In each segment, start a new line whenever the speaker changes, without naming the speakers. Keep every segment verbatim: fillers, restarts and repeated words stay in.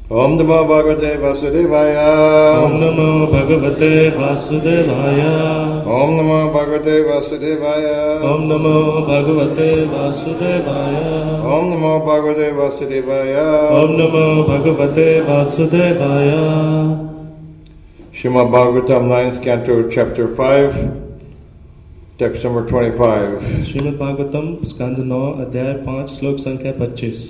Om Namo Bhagavate Vasudevaya.
Om Namo Bhagavate Vasudevaya.
Om Namo Bhagavate Vasudevaya.
Om Namo Bhagavate Vasudevaya.
Om Namo Bhagavate Vasudevaya.
Om Namo Bhagavate Vasudevaya.
Srimad Bhagavatam, ninth Canto, Chapter five, text number twenty-five.
Shrimad Bhagavatam स्कंद नौ अध्याय पाँच श्लोक संख्या पच्चीस.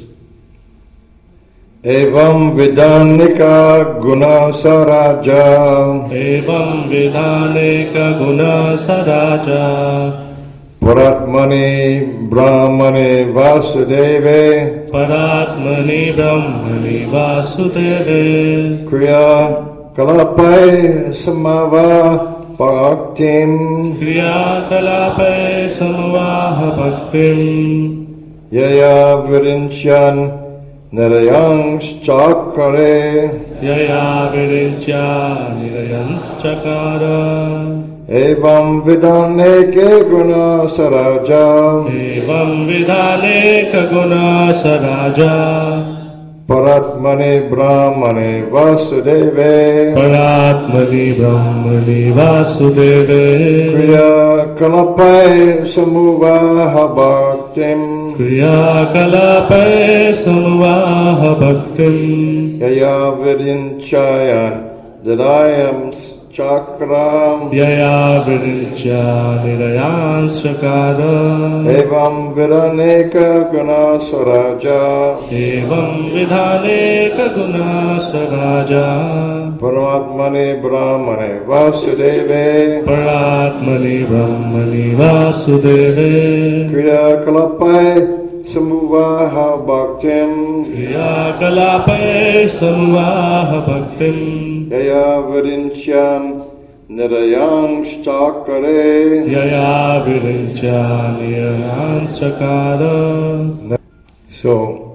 Evam vidanika guna saraja.
एवं विधानेक गुना सराजा.
Paratmani Brahmane Vasudeve.
परात्मनि ब्रह्मणि वासुदेवे.
Kriya Kalapai Samava Bhaktim.
क्रियाकलापे समवाह भक्तिम्.
Yaya Virinchyan Nirayanschakare.
यया विरिच्या निरयंश्चकार.
Evam Vidaneke Guna Saraja.
एवं विधानेक गुना सराजा.
Paratmani Brahmane Vasudeve.
परात्मनि ब्रह्मणि वासुदेवे.
Kriya Kalapai Samuvaha Bhaktim.
क्रियाकलापे समवाह भक्तिम्.
Yaya Virinchayan Didayam Chakram.
यया विरिच्या निरयांश्चकार.
Evam Vidaneka Guna Saraja.
एवं विधानेक गुना सराजा.
Paramatmani Brahmane Vasudeve.
परात्मनि ब्रह्मणि वासुदेवे.
Kriya Kalapai Samuvaha Bhaktim.
क्रियाकलापे समवाह भक्तिम्.
Yaya Virinchyan Nirayanschakare.
यया विरिच्या निरयांश्चकार.
So,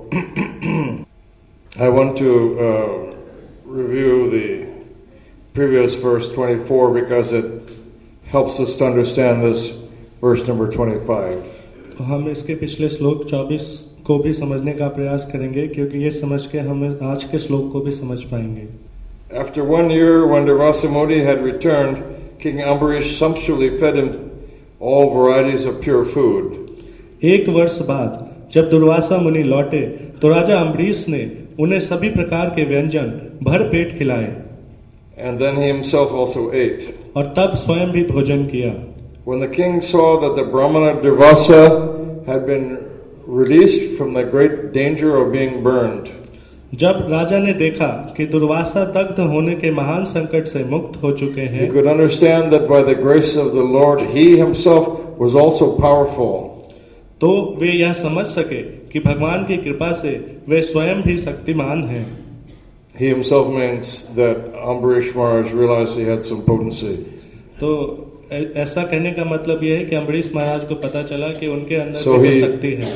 I want to uh, review the previous verse twenty-four because it helps us to understand this verse number twenty-five.
तो हम इसके पिछले श्लोक चौबीस को भी समझने का प्रयास करेंगे क्योंकि ये समझ के हम आज के श्लोक को भी समझ पाएंगे.
After one year, when Durvasa Muni had returned, King Ambarish sumptuously fed him all varieties of pure food.
एक वर्ष बाद जब दुर्वासा मुनि लौटे तो राजा अम्बरीश ने उन्हें सभी प्रकार के व्यंजन भर पेट खिलाए.
And then he himself also ate.
और तब स्वयं भी भोजन किया.
When the king saw that the Brahmana Durvasa had been released from the great danger of being burned,
जब राजा ने देखा कि दुर्वासा दग्ध होने के महान संकट से मुक्त हो चुके
he
हैं,
could understand that by the grace of the Lord, he himself was also powerful.
तो वे यह समझ सके कि भगवान की कृपा से वे स्वयं भी शक्तिमान हैं.
He himself means that Ambarish Maharaj realized he had some potency.
तो ऐ- ऐसा कहने का मतलब यह है कि अम्बरीश महाराज को पता चला कि उनके अंदर
So
भी
he-
शक्ति है.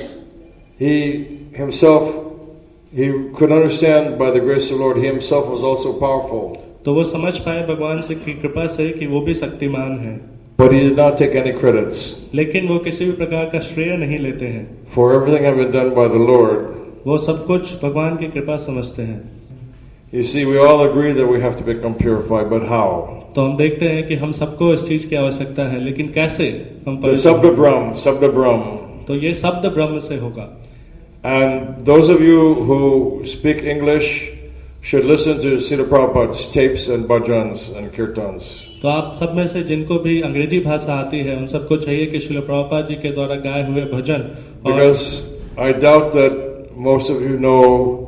He himself, he could understand by the grace of the Lord, he himself was also powerful.
तो वो समझ पाए भगवान से की कृपा से कि वो भी शक्तिमान है.
But he did not take any credits.
लेकिन वो किसी भी प्रकार का श्रेय नहीं लेते हैं.
For everything had been done by the Lord.
वो सब कुछ भगवान की कृपा समझते हैं.
You see, we all agree that we have to become purified, but how?
तो हम देखते हैं कि हम सबको इस चीज की आवश्यकता है, लेकिन कैसे हम
The
पवित्र
Sabda
हों?
Brahm, Sabda Brahm.
तो ये शब्द ब्रह्म से होगा.
And those of you who speak English should listen to Srila Prabhupada's tapes and bhajans and kirtans.
तो आप सब में से जिनको भी अंग्रेजी भाषा आती है उन सबको चाहिए कि श्रील प्रभुपाद जी के द्वारा गाए हुए भजन और
Because I doubt that most of you know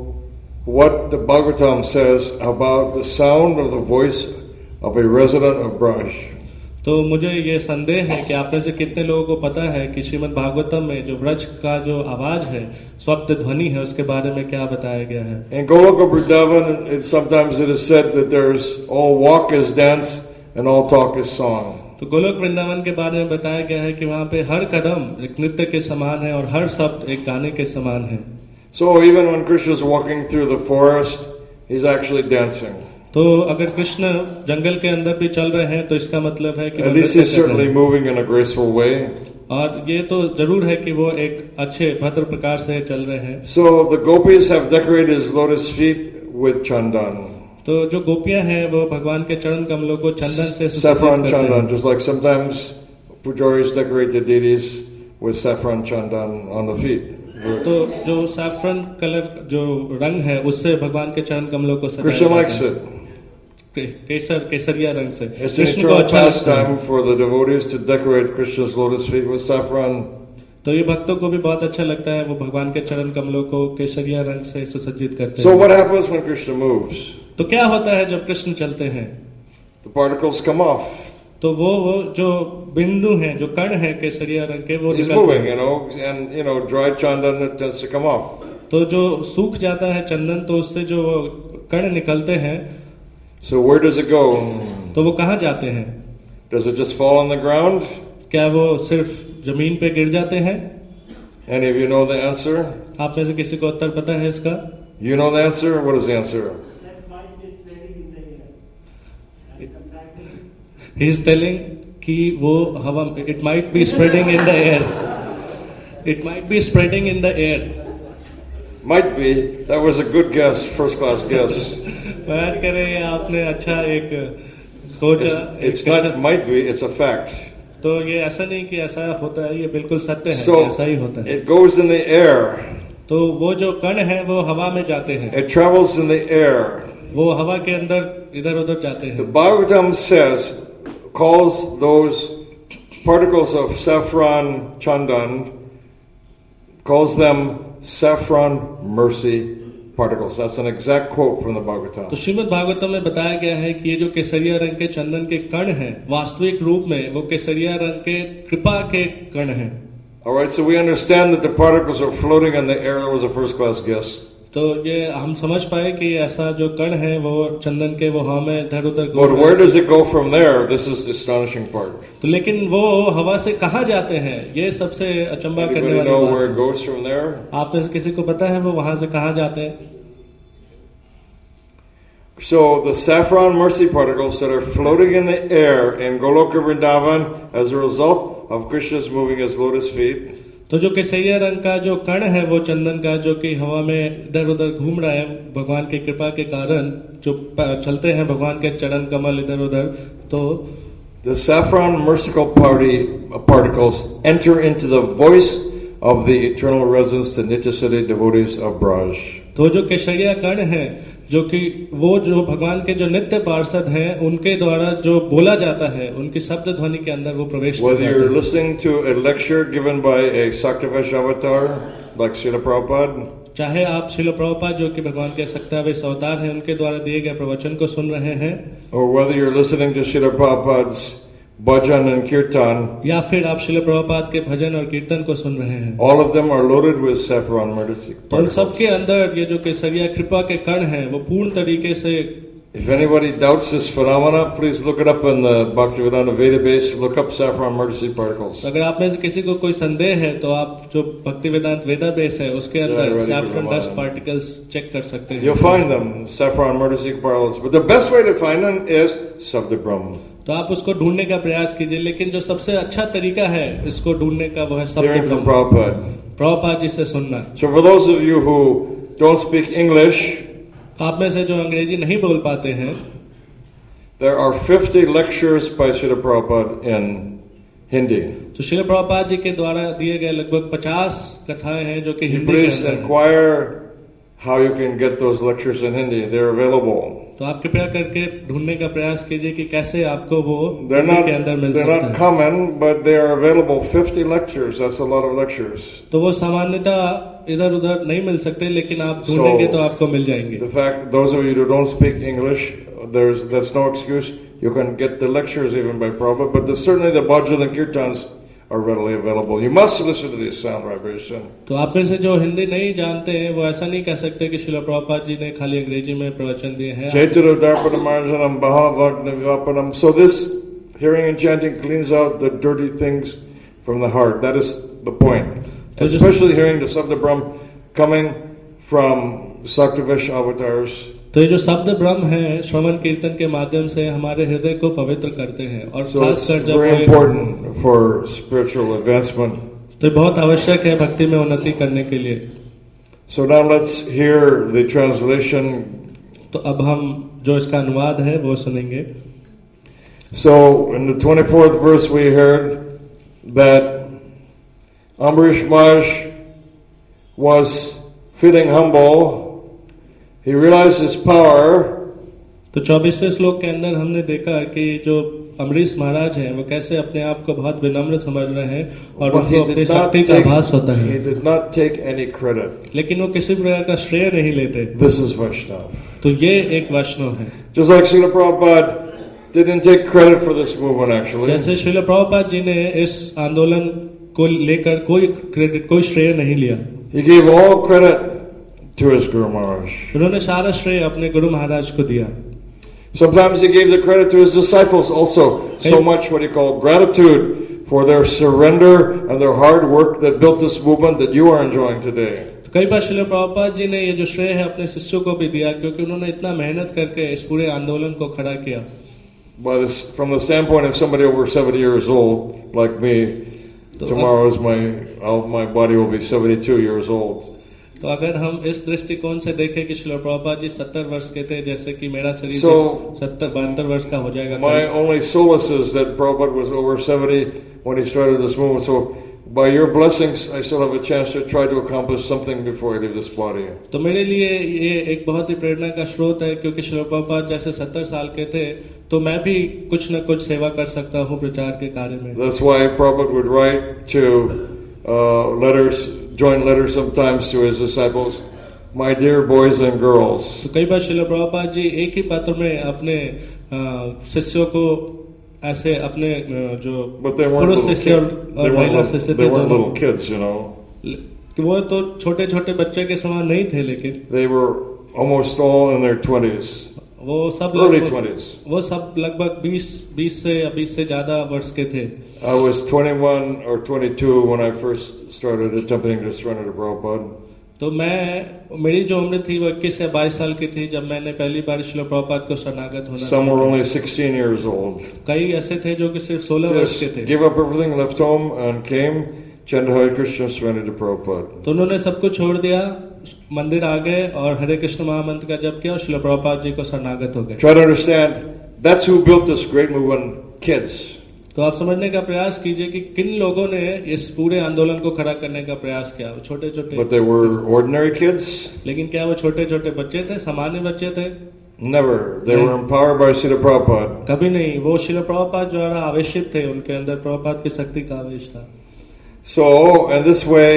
what the Bhagavatam says about the sound of the voice of a resident of Braj.
तो मुझे ये संदेह है कि आप में से कितने लोगों को पता है कि श्रीमद् भागवतम में जो व्रज का जो आवाज है, शब्द ध्वनि है, उसके बारे में क्या बताया गया है.
In Goloka Vrindavan, it, sometimes it is said that there's all walk is dance and all talk is song.
तो गोलोक वृंदावन के बारे में बताया गया है कि वहाँ पे हर कदम एक नृत्य के समान है और हर शब्द एक गाने के समान है.
So even when Krishna is walking through the forest, he's actually dancing.
तो अगर कृष्ण जंगल के अंदर भी चल रहे हैं तो इसका मतलब है कि वो
At least
नृत्य
he's
कर रहे
certainly
हैं.
moving in a graceful way.
और ये तो जरूर है कि वो एक अच्छे भद्र प्रकार से चल रहे हैं.
So the gopis have decorated his lotus feet with chandan.
तो जो गोपियां हैं वो भगवान के चरण कमलों को चंदन से सुसज्जित
Saffron
करते
chandan,
हैं।
just like sometimes pujaris decorate the deities with saffron chandan on the feet.
तो जो सैफरन कलर जो रंग है उससे भगवान के चरण कमलों को सजाया
Krishna
जाता
likes
है।
it.
के- केसर केसरिया रंग से
It's an
कृष्ण को
eternal
अच्छा लगता है।
pastime for the devotees to decorate Krishna's lotus feet with saffron.
तो ये भक्तों को भी बहुत अच्छा लगता है, वो भगवान के चरण कमलों को केसरिया रंग से सुसज्जित करते
So
हैं।
what happens when Krishna moves?
तो क्या होता है जब कृष्ण चलते हैं?
The particles come off.
तो वो वो जो बिंदु हैं, जो कण हैं केसरिया रंग के, वो
He's
निकलते
moving,
हैं।
you know, and you know, dry chandan it tends to come off.
तो जो सूख जाता है चंदन, तो उससे जो कण निकलते हैं,
So where does it go?
तो वो कहाँ जाते हैं?
Does it just fall on the ground?
क्या वो सिर्फ जमीन पे गिर जाते हैं?
Any of you know the answer?
आप में से किसी को उत्तर पता है इसका?
You know the answer? What is the answer?
He is telling कि वो हवा, it might be spreading in the air. It might be spreading in the air.
Might be. That was a good guess, first class guess.
महाराज कह रहे हैं आपने अच्छा एक सोचा।
It's, it's
एक
not
अच्छा-
might be, it's a fact.
तो ये ऐसा नहीं कि ऐसा होता है, ये बिल्कुल सत्य है,
So
ऐसा ही होता है।
it goes in the air.
तो वो जो कण है वो हवा में जाते हैं,
It travels in the air.
वो हवा के अंदर इधर उधर जाते
The
हैं।
Bhagavatam says, calls those particles of saffron chandan, calls them saffron mercy particles. That's an exact quote from the Bhagavatam.
तो श्रीमद् भागवतम में बताया गया है कि ये जो केसरिया रंग के चंदन के कण हैं, वास्तविक रूप में वो केसरिया रंग के कृपा के कण हैं।
Alright, so we understand that the particles are floating in the air. That was a first class guess.
तो ये हम समझ पाए कि ऐसा जो कण है वो चंदन के वो हवा में इधर उधर घूम
But
रहे
where
हैं।
does it go from there? This is the astonishing part.
तो लेकिन वो हवा से कहाँ जाते हैं, ये सबसे अचंबा करने
Anybody
वाली
know
बात
where it
है।
goes from there?
आप में से किसी को पता है वो वहां से कहाँ जाते हैं?
So the saffron mercy particles that are floating in the air in Goloka Vrindavan as a result of Krishna's moving his lotus feet,
तो जो केसरिया रंग का जो कण है वो चंदन का, जो कि हवा में इधर उधर घूम रहा है भगवान की कृपा के कारण, जो प- चलते हैं भगवान के चरण कमल इधर उधर, तो
the saffron merciful party uh, particles enter into the voice of the eternal residents, the Nityasiddhi devotees of Braj.
तो जो केसरिया कण है, जो कि वो जो भगवान के जो नित्य पार्षद हैं उनके द्वारा जो बोला जाता है, उनकी शब्द ध्वनि के अंदर वो प्रवेश कर
Whether
जाते
you're
हैं।
listening to a lecture given by a Saktavesh avatar like Srila Prabhupada,
चाहे आप श्रील प्रभुपाद जो कि भगवान के सक्तावेश अवतार हैं उनके द्वारा दिए गए प्रवचन को सुन रहे हैं,
or whether you're listening to Srila Prabhupada's bhajan and kirtan,
या फिर आप श्रील प्रभुपाद के भजन और कीर्तन को सुन रहे हैं,
all of them are loaded with saffron mercy
तो उन सब
particles.
के अंदर ये जो केसरिया कृपा के कण हैं वो पूर्ण तरीके से।
If anybody doubts this phenomena, please look it up in the Bhaktivedanta Vedabase. Look up saffron mercy particles.
अगर आप में से किसी को कोई संदेह है तो आप जो भक्ति वेदांत वेदाबेस है उसके
Yeah,
अंदर
ready
saffron
for
dust
Ramadan.
Particles check कर सकते हैं।
You'll find them, saffron mercy particles. But the best way to find them is Sabda Brahma.
तो आप उसको ढूंढने का प्रयास कीजिए, लेकिन जो सबसे अच्छा तरीका है इसको ढूंढने का वो है शब्द
Hearing from
Brahma,
Prabhupada.
Prabhupada ji से सुनना।
So for those of you who don't speak English,
आप में से जो अंग्रेजी नहीं बोल पाते हैं,
there are fifty lectures by Srila Prabhupada in Hindi.
तो श्रील प्रभुपाद जी के द्वारा दिए गए लगभग पचास कथाएं हैं जो कि
You
हिंदी के
please
अंदर हैं।
inquire how you can get those lectures in Hindi. They're available.
तो आप कृपया करके ढूंढने का प्रयास कीजिए कि कैसे आपको वो
They're
हिंदी
not,
के अंदर मिल
they're
सकता
not
है।
common, but they are available. fifty lectures, that's a lot of lectures.
तो वो सामान्यतः इधर उधर नहीं मिल सकते, लेकिन आप ढूंढेंगे
So,
तो आपको मिल जाएंगे।
The fact, those of you who don't speak English, there's that's no excuse. You can get the lectures even by Prabhupada, but the, certainly the bhajan and kirtans are readily available. You must listen to the sound vibration.
तो आप में से जो हिंदी नहीं जानते हैं वो ऐसा नहीं कह सकते कि श्रील प्रभुपाद जी ने खाली अंग्रेजी में प्रवचन दिए हैं।
Chaitanya Darpanam Arjanam Bhavagna Vivapanam. So this hearing and chanting cleans out the dirty things from the heart. That is the point. Especially hearing the Sabda Brahm coming from Saktavesh avatars.
तो ये जो शब्द ब्रह्म है श्रवण कीर्तन के माध्यम से हमारे हृदय को पवित्र करते हैं, और
So it's
खासकर जब
very
वो एक-
important for spiritual advancement.
तो ये बहुत आवश्यक है भक्ति में उन्नति करने के लिए।
So now let's hear the translation
तो अब हम जो इसका अनुवाद है वो सुनेंगे.
So in the twenty-fourth verse we heard that Ambarish Maharaj was feeling humble. He realized his power.
तो चौबीसवें श्लोक के अंदर हमने देखा कि जो अम्बरीश महाराज हैं वो कैसे अपने आप को बहुत विनम्र समझ रहे हैं और उनको अपनी शक्ति का आभास होता है.
He did not take any credit.
लेकिन वो किसी प्रकार का श्रेय नहीं लेते.
This is Vaishnava.
तो ये एक वैष्णव है.
Just like Srila Prabhupada didn't take credit for this movement actually.
जैसे श्रील प्रभुपाद जी ने इस आंदोलन को लेकर कोई क्रेडिट कोई श्रेय नहीं लिया.
He gave all credit to his Guru Maharaj.
उन्होंने सारा श्रेय अपने गुरु महाराज को दिया.
Sometimes he gave the credit to his disciples also. So much what he called gratitude for their surrender and their hard work that built this movement that you are enjoying today.
कई बार श्रील प्रभुपाद जी ने ये जो श्रेय है अपने शिष्यों को भी दिया क्योंकि उन्होंने इतना मेहनत करके इस पूरे आंदोलन को खड़ा किया.
By this, from the standpoint of somebody over seventy years old like me, tomorrow is my I'll, my body will be seventy-two years old.
तो अगर हम इस दृष्टिकोण से देखें कि श्रील प्रभुपाद जी सत्तर वर्ष के थे जैसे कि मेरा शरीर
so,
सत्तर बहत्तर वर्ष का हो जाएगा.
My only solace is that Prabhupada was over seventy when he started this movement. So by your blessings, I still have a chance to try to accomplish something before I leave this body.
तो मेरे लिए ये एक बहुत ही प्रेरणा का स्रोत है क्योंकि श्रील प्रभुपाद जैसे सत्तर साल के थे तो मैं भी कुछ न कुछ सेवा कर सकता हूँ प्रचार के कार्य में.
That's why Prabhupada would write to uh, letters. Joint letters sometimes to his disciples, my dear boys and girls.
तो कई बार श्रील प्रभुपाद जी एक ही पत्र में अपने शिष्यों को ऐसे अपने जो पुरुष शिष्य और महिला शिष्य थे
दोनों little kids, you know.
कि वो तो छोटे छोटे बच्चे के समान नहीं थे लेकिन
they were almost all in their twenties.
वो सब
early twenties.
वो सब लगभग बीस बीस से या बीस से ज्यादा वर्ष के थे.
I was twenty-one or twenty-two when I first started attempting to surrender to Prabhupada.
तो मैं मेरी जो उम्र थी वो इक्कीस या बाईस साल की थी जब मैंने पहली बार श्रील प्रभुपाद को शरणागत होना.
Some were only sixteen years old.
कई ऐसे थे जो कि सिर्फ सोलह वर्ष के थे.
Give up everything, left home and came, chanted Hare Krishna, surrendered to Prabhupada.
तो उन्होंने सब कुछ छोड़ दिया, मंदिर आ गए और हरे कृष्ण महामंत्र का जप किया और श्रील प्रभुपाद जी को शरणागत हो गए.
Try to understand, that's who built this great movement, kids.
तो आप समझने का प्रयास कीजिए कि किन लोगों ने इस पूरे आंदोलन को खड़ा करने का प्रयास किया. छोटे छोटे.
But they were ordinary kids.
लेकिन क्या वो छोटे छोटे बच्चे थे, सामान्य बच्चे थे?
Never. They were empowered by Srila Prabhupada.
कभी नहीं. वो श्रील प्रभुपाद द्वारा आवेशित थे, उनके अंदर प्रभुपाद की शक्ति का आवेश था.
So in this way,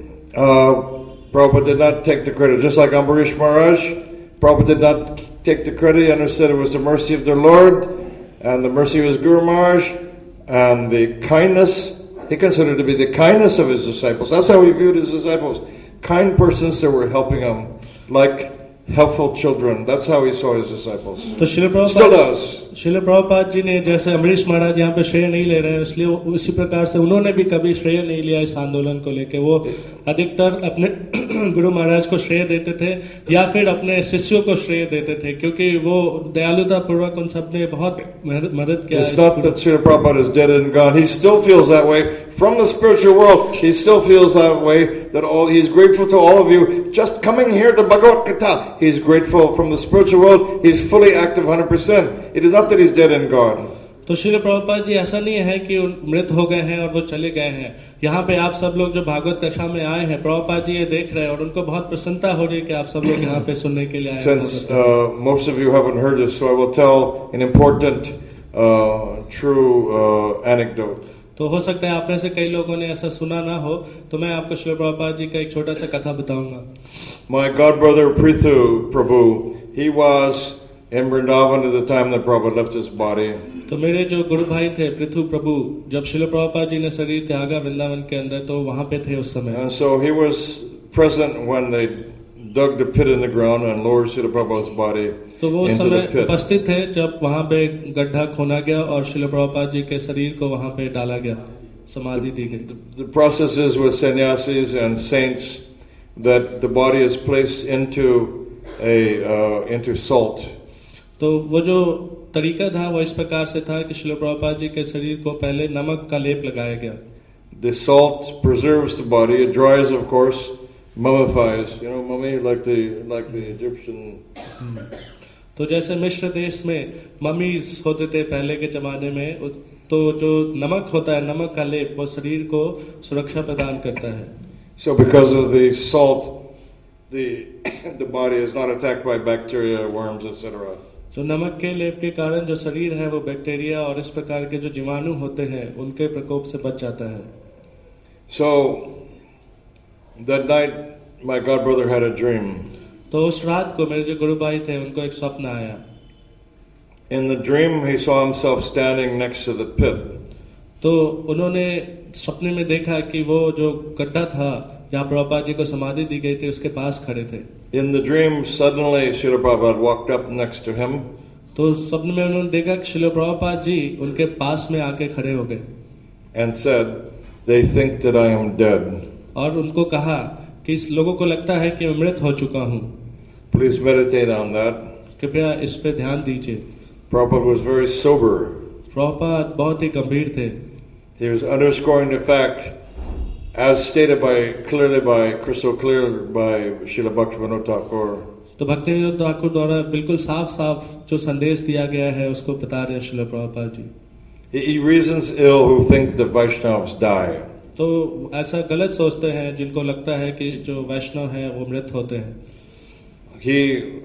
uh, Prabhupada did not take the credit. Just like Ambarish Maharaj, Prabhupada did not take the credit. He understood it was the mercy of their Lord and the mercy of his Guru Maharaj and the kindness. He considered to be the kindness of his disciples. That's how he viewed his disciples. Kind persons that were helping him, like helpful children. That's how he saw his disciples.
तो Srila Prabhupada
Still does.
Srila Prabhupada जी ने जैसे अम्बरीश महाराज यहाँ पे श्रेय नहीं ले रहे हैं इसलिए उसी प्रकार से उन्होंने भी कभी श्रेय नहीं लिया इस आंदोलन को लेके. वो अधिकतर अपने गुरु महाराज को श्रेय देते थे या फिर अपने शिष्यों को श्रेय देते थे क्योंकि वो दयालुता पूर्वक उन सब ने बहुत मदद किया.
It's not that Srila Prabhupada is dead and gone. He still feels that way from the spiritual world. He still feels that way that all he's grateful to all of you just coming here to Bhagavad Gita. He's grateful from the spiritual world. He's fully active one hundred percent. It is not that he's dead and gone.
तो श्रील प्रभुपाद जी ऐसा नहीं है कि मृत हो गए हैं और वो चले गए हैं. यहाँ पे आप सब लोग जो भागवत कक्षा में आए हैं प्रभुपाद जी ये देख रहे हैं और उनको बहुत प्रसन्नता हो रही है कि आप सब लोग यहाँ पे सुनने के लिए आए हैं.
Since uh, most of you haven't heard this, so I will tell an important, uh, true uh, anecdote.
तो हो सकता है आप में से कई लोगों ने ऐसा सुना ना हो तो मैं आपको श्रील प्रभुपाद जी का एक छोटा सा कथा बताऊंगा.
My god brother Prithu Prabhu, he was in Vrindavan at the time that Prabhupada left his body.
तो मेरे जो गुरु भाई थे पृथु प्रभु जब श्रील प्रभुपाद जी ने शरीर त्यागा वृंदावन के अंदर तो वहां पे थे उस समय.
And so he was present when they dug the pit in the ground and lowered Srila Prabhupada's body
तो वो
into
समय
the pit.
उपस्थित थे जब वहां पे गड्ढा खोना गया और श्रील प्रभुपाद जी के शरीर को वहां पे डाला गया, समाधि दी गई.
The process is with sannyasis and saints that the body is placed into a uh, into salt.
तो वो जो तरीका था वो इस प्रकार से था कि श्रील प्रभुपाद जी के शरीर को पहले नमक का लेप लगाया गया.
The salt preserves the body. It dries, of course, mummifies. You know, mummy like the like the Egyptian.
तो जैसे मिस्र देश में ममीज होते थे पहले के जमाने में, तो जो नमक होता है, नमक का लेप, वो शरीर को सुरक्षा प्रदान करता है.
So because of the salt, the the body is not attacked by bacteria, worms, et cetera.
तो नमक के लेप के कारण जो शरीर है वो बैक्टीरिया और इस प्रकार के जो जीवाणु होते हैं उनके प्रकोप से बच जाता है.
So that night my god brother had a dream.
तो उस रात को मेरे जो गुरु भाई थे उनको एक स्वप्न आया.
In the dream he saw himself standing next to the pit.
तो उन्होंने सपने में देखा कि वो जो गड्ढा था जहाँ प्रभुपाद जी को समाधि दी गई थी उसके पास खड़े थे.
In the dream suddenly Srila Prabhupada walked up next to him.
तो स्वप्न में उन्होंने देखा कि श्रील प्रभुपाद जी उनके पास में आके खड़े हो गए.
And said, they think that I am dead.
और उनको कहा कि इस लोगों को लगता है कि मैं मृत हो चुका हूँ.
Please meditate on that.
कृपया इस पे ध्यान दीजिए.
Prabhupada was very sober.
Prabhupada बहुत ही गंभीर थे.
He was underscoring the fact, as stated by clearly by crystal clear by Srila Bhaktivinoda Thakur.
तो भक्तिविनोद ठाकुर द्वारा बिल्कुल साफ साफ जो संदेश दिया गया है उसको बता रहे हैं श्रील प्रभुपाद जी.
He, he reasons ill who thinks that Vaishnavas die.
तो ऐसा गलत सोचते हैं जिनको लगता है कि जो वैष्णव हैं वो मृत होते हैं.
He,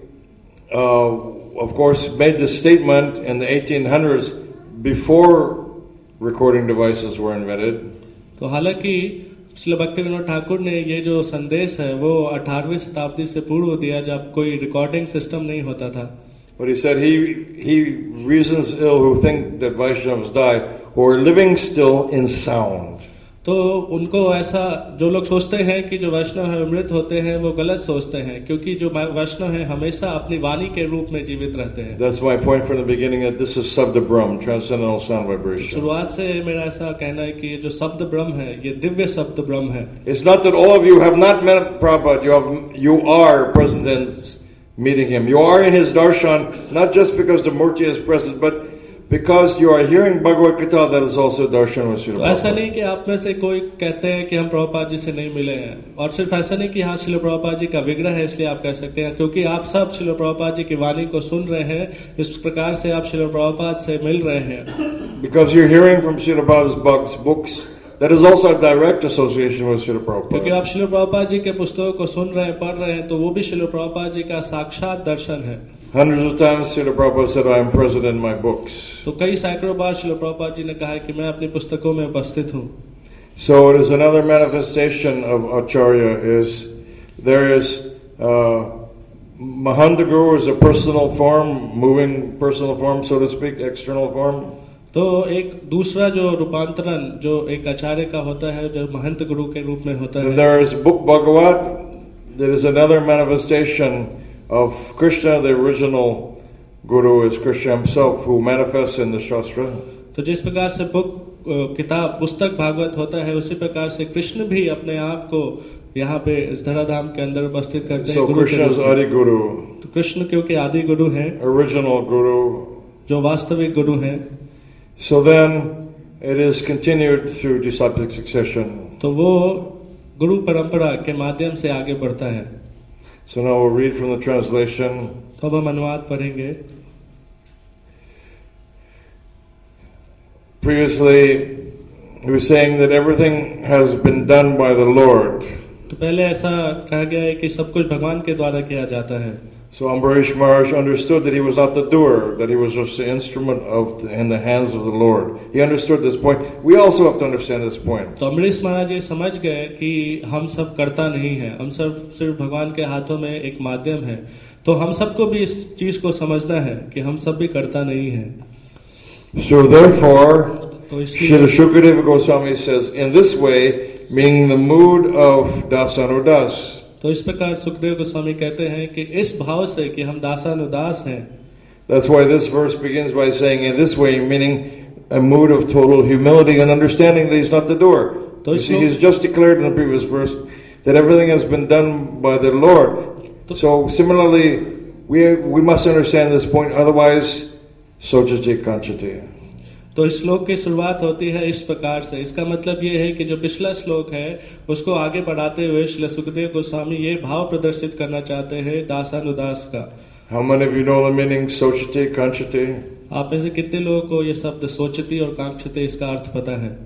uh, of course, made this statement in the eighteen hundreds before recording devices were invented.
तो हालांकि श्रील भक्तिविनोद ठाकुर ने ये जो संदेश है वो अठारहवीं शताब्दी से पूर्व दिया जब कोई रिकॉर्डिंग सिस्टम नहीं होता था.
But he said he he reasons ill who think that Vaishnavas die who are living still in sound.
तो उनको ऐसा जो लोग सोचते हैं कि जो वैष्णव है मृत होते हैं वो गलत सोचते हैं, क्योंकि जो वैष्णव है हमेशा अपनी वाणी के रूप में जीवित रहते हैं.
That's my point from the beginning, that this is Sabda Brahm, transcendental sound vibration.
शुरुआत से मेरा ऐसा कहना है कि ये जो शब्द ब्रह्म है ये दिव्य शब्द ब्रह्म है.
It's not that all of you have not met Prabhupada, you have you are present in meeting him. You are in his darshan, not just because the Murti is present, but because you are hearing Bhagavad Gita, that is also darshan with Srila Prabhupada.
ऐसा नहीं कि आप में से कोई कहते हैं कि हम प्रभुपाद जी से नहीं मिले हैं, और सिर्फ ऐसा नहीं कि हाँ श्रील प्रभुपाद जी का विग्रह है इसलिए आप कह सकते हैं, क्योंकि आप सब श्रील प्रभुपाद जी की वाणी को सुन रहे हैं, इस प्रकार से आप श्रील प्रभुपाद से मिल रहे हैं.
Because you're hearing from Srila Prabhupada's books, that is also a direct association with Srila Prabhupada.
क्योंकि आप श्रील प्रभुपाद जी के पुस्तकों को सुन रहे हैं, पढ़ रहे हैं, तो वो भी श्रील प्रभुपाद जी का साक्षात दर्शन है.
Hundreds of times Srila Prabhupada said, I am present in my books.
तो कई सैकड़ों बार श्रील प्रभुपाद जी ने कहा है कि मैं अपनी पुस्तकों में उपस्थित हूँ.
So it is another manifestation of Acharya is there is uh, Mahanta Guru is a personal form, moving personal form, so to speak, external form.
तो एक दूसरा जो रूपांतरण जो एक आचार्य का होता है जो महंत गुरु के रूप में होता है.
And there is Book Bhagavad, that is another manifestation of Krishna. The original Guru is Krishna himself, who manifests in the Shastra.
तो जिस प्रकार से बुक किताब पुस्तक भागवत होता है, उसी प्रकार से कृष्ण भी अपने आप को यहाँ पे इस धराधाम के अंदर उपस्थित करते हैं.
So Krishna is Adi Guru.
तो कृष्ण क्योंकि आदि गुरु हैं,
original Guru,
जो वास्तविक गुरु हैं.
So then it is continued through disciplic succession.
तो वो गुरु परंपरा के माध्यम से आगे बढ़ता है.
So now we'll read from the translation.
तो अब हम अनुवाद पढ़ेंगे.
Previously, he was saying that everything has been done by the Lord.
तो पहले ऐसा कहा गया है कि सब कुछ भगवान के द्वारा किया जाता है.
So Ambarish Maharaj understood that he was not the doer, that he was just the instrument of the, in the hands of the Lord. He understood this point. We also have to understand this point.
तो अम्बरीश महाराज ये समझ गए कि हम सब करता नहीं है, हम सब सिर्फ भगवान के हाथों में एक माध्यम है. तो हम सबको भी इस चीज को समझना है कि हम सब भी करता नहीं है.
So therefore,
तो
Srila Shukadeva Goswami says, in this way, meaning the mood of dasanudas.
तो इस प्रकार सुखदेव गोस्वामी कहते हैं कि इस भाव से कि हम दासानुदास हैं.
That's why this verse begins by saying, in this way, meaning a mood of total humility and understanding that he's not the doer. You see, he's just declared in the previous verse that everything has been done by the Lord. So similarly, we we must understand this point, otherwise, sochaji kanchati.
तो इस श्लोक की शुरुआत होती है इस प्रकार से. इसका मतलब ये है कि जो पिछला श्लोक है उसको आगे बढ़ाते हुए श्री सुखदेव गोस्वामी ये भाव प्रदर्शित करना चाहते हैं दासानुदास का.
How many of you know the meaning sochite, kanchite?
आप में से कितने लोगों को ये शब्द सोचती और कांक्षते इसका अर्थ पता है?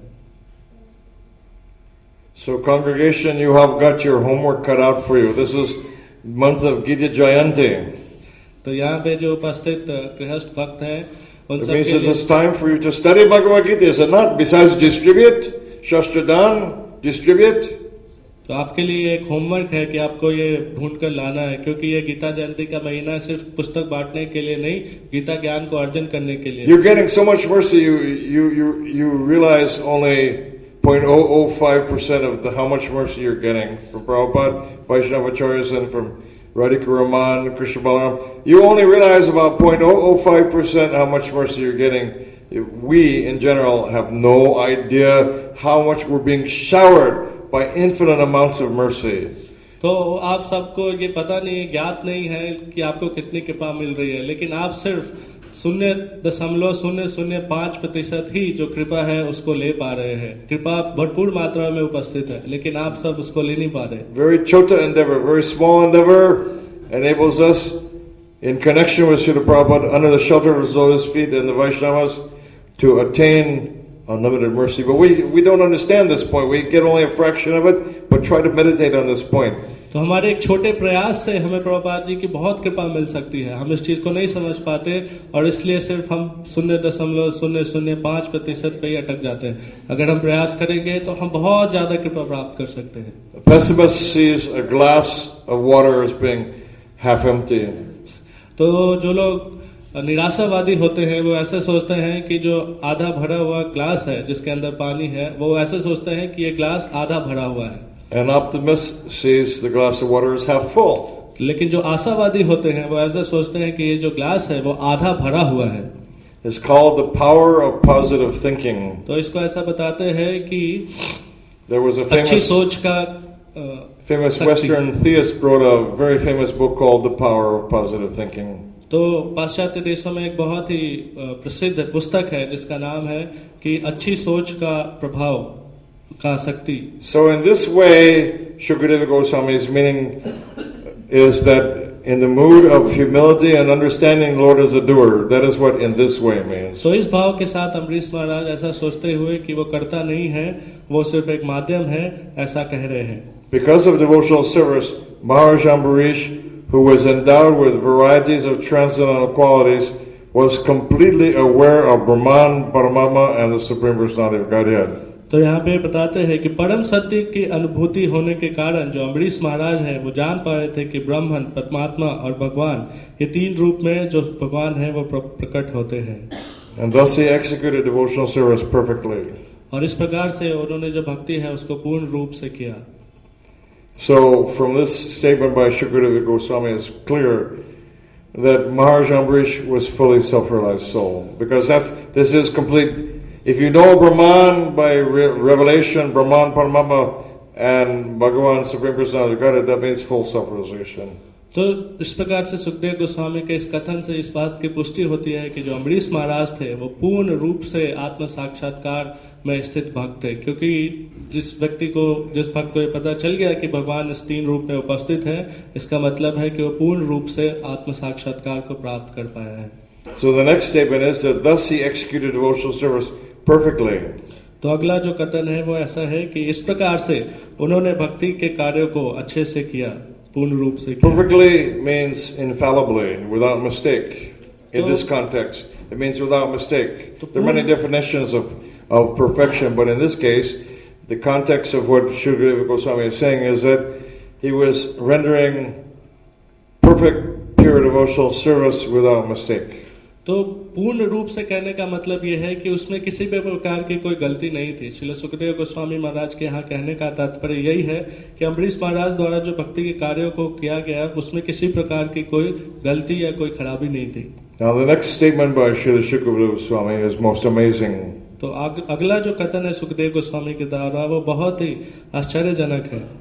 So congregation, you have got your homework cut out for you. This is month of Gita Jayanti.
तो यहाँ पे जो उपस्थित गृहस्थ भक्त हैं उन
It
सब
means
के लिए
it's time for you to study Bhagavad Gita, is it not? Besides distribute, Shastradan, distribute.
तो आपके लिए एक होमवर्क है कि आपको ये ढूंढ कर लाना है, क्योंकि ये गीता जयंती का महीना सिर्फ पुस्तक बांटने के लिए नहीं, गीता ज्ञान को अर्जन करने के लिए।
You're getting so much mercy, you you you you realize only zero point zero zero five percent of the how much mercy you're getting from Prabhupada, Vaishnavacharyas, and from Radhika Raman, Krishna Balaram. You only realize about zero point zero zero five percent how much mercy you're getting. We, in general, have no idea how much we're being showered by infinite amounts of mercy.
तो आप सबको ये पता नहीं, ज्ञात नहीं है कि आपको कितनी कृपा मिल रही है, लेकिन आप सिर्फ शून्य दशमलव शून्य शून्य पाँच प्रतिशत ही जो कृपा है उसको ले पा रहे हैं। कृपा भरपूर मात्रा में उपस्थित है, लेकिन आप सब उसको ले नहीं पा रहे।
Very chota endeavor, very small endeavor, enables us, in connection with Srila Prabhupada, under the shelter of his lotus feet and the Vaishnavas, to attain unlimited mercy. But we we don't understand this point. We get only a fraction of it, but try to meditate on this point.
तो हमारे एक छोटे प्रयास से हमें प्रभुपाद जी की बहुत कृपा मिल सकती है। हम इस चीज को नहीं समझ पाते और इसलिए सिर्फ हम शून्य दशमलव शून्य शून्य पाँच प्रतिशत पे ही अटक जाते हैं। अगर हम प्रयास करेंगे तो हम बहुत ज्यादा कृपा प्राप्त कर सकते हैं।
A pessimist sees a glass of water as being half empty.
तो जो लोग निराशावादी होते हैं वो ऐसे सोचते हैं कि जो आधा भरा हुआ ग्लास है जिसके अंदर पानी है, वो ऐसे सोचते हैं कि ये ग्लास आधा भरा हुआ है।
An optimist sees the glass of water as half full.
लेकिन जो आशावादी होते हैं वो ऐसे सोचते हैं कि ये जो ग्लास है वो आधा भरा हुआ है।
It's called the power of positive thinking.
तो इसको ऐसा बताते हैं कि
There was a
अच्छी
famous
सोच का
famous
शक्ति।
Western theist wrote a very famous book called The Power of Positive Thinking.
तो पाश्चात्य देशों में एक बहुत ही प्रसिद्ध पुस्तक है जिसका नाम है कि अच्छी सोच का प्रभाव का शक्ति।
So in this way, Shukadeva Goswami's meaning is that in the mood of humility and understanding the Lord as a doer, that is what in this way means.
तो इस भाव के साथ अम्बरीश महाराज ऐसा सोचते हुए कि वो करता नहीं है, वो सिर्फ एक माध्यम है, ऐसा कह रहे हैं।
Because of devotional service, Maharaj Ambarish, who was endowed with varieties of transcendental qualities, was completely aware of Brahman, Paramatma, and the Supreme Personality of Godhead.
तो यहाँ पे बताते हैं कि परम सत्य की अनुभूति होने के कारण जो अम्बरीश महाराज है वो जान पा रहे थे कि ब्रह्मन, परमात्मा और भगवान ये तीन रूप में जो भगवान है वो प्रकट होते हैं।
And thus he executed devotional service perfectly.
और इस प्रकार से उन्होंने जो भक्ति है उसको पूर्ण रूप से किया।
So from this statement by Shukadeva Goswami is clear that Maharaj Ambarish was fully self-realized soul, because that's this is complete. If you know Brahman by re- revelation, Brahman, Paramatma, and Bhagavan, Supreme Personality of Godhead, that means full self-realization.
तो इस प्रकार से सुखदेव गोस्वामी के इस कथन से इस बात की पुष्टि होती है कि जो अम्बरीश महाराज थे वो पूर्ण रूप से आत्म साक्षात्कार में स्थित भक्त थे, क्योंकि जिस व्यक्ति को जिस भक्त को ये पता चल गया कि भगवान इस तीन रूप में उपस्थित है, इसका मतलब है कि वो पूर्ण रूप से आत्म साक्षात्कार को प्राप्त कर पाया है।
So the next statement is that thus he executed devotional service perfectly.
तो अगला जो कथन है वो ऐसा है कि इस प्रकार से उन्होंने भक्ति के कार्यों को अच्छे से किया, पूर्ण रूप से किया।
Perfectly means infallibly, without mistake. In this context, it means without mistake. There are many definitions of, of perfection, but in this case, the context of what Shukadeva Goswami is saying is that he was rendering perfect, pure devotional service without mistake.
तो पूर्ण रूप से कहने का मतलब यह है कि उसमें किसी भी प्रकार की कोई गलती नहीं थी। श्रील सुखदेव गोस्वामी महाराज के यहाँ कहने का तात्पर्य यही है कि अम्बरीश महाराज द्वारा जो भक्ति के कार्यों को किया गया उसमें किसी प्रकार की कोई गलती या कोई खराबी नहीं थी।
Now the next statement by Srila Shukadeva Goswami is most amazing.
तो अग, अगला जो कथन है सुखदेव गोस्वामी के द्वारा वो बहुत ही आश्चर्यजनक है।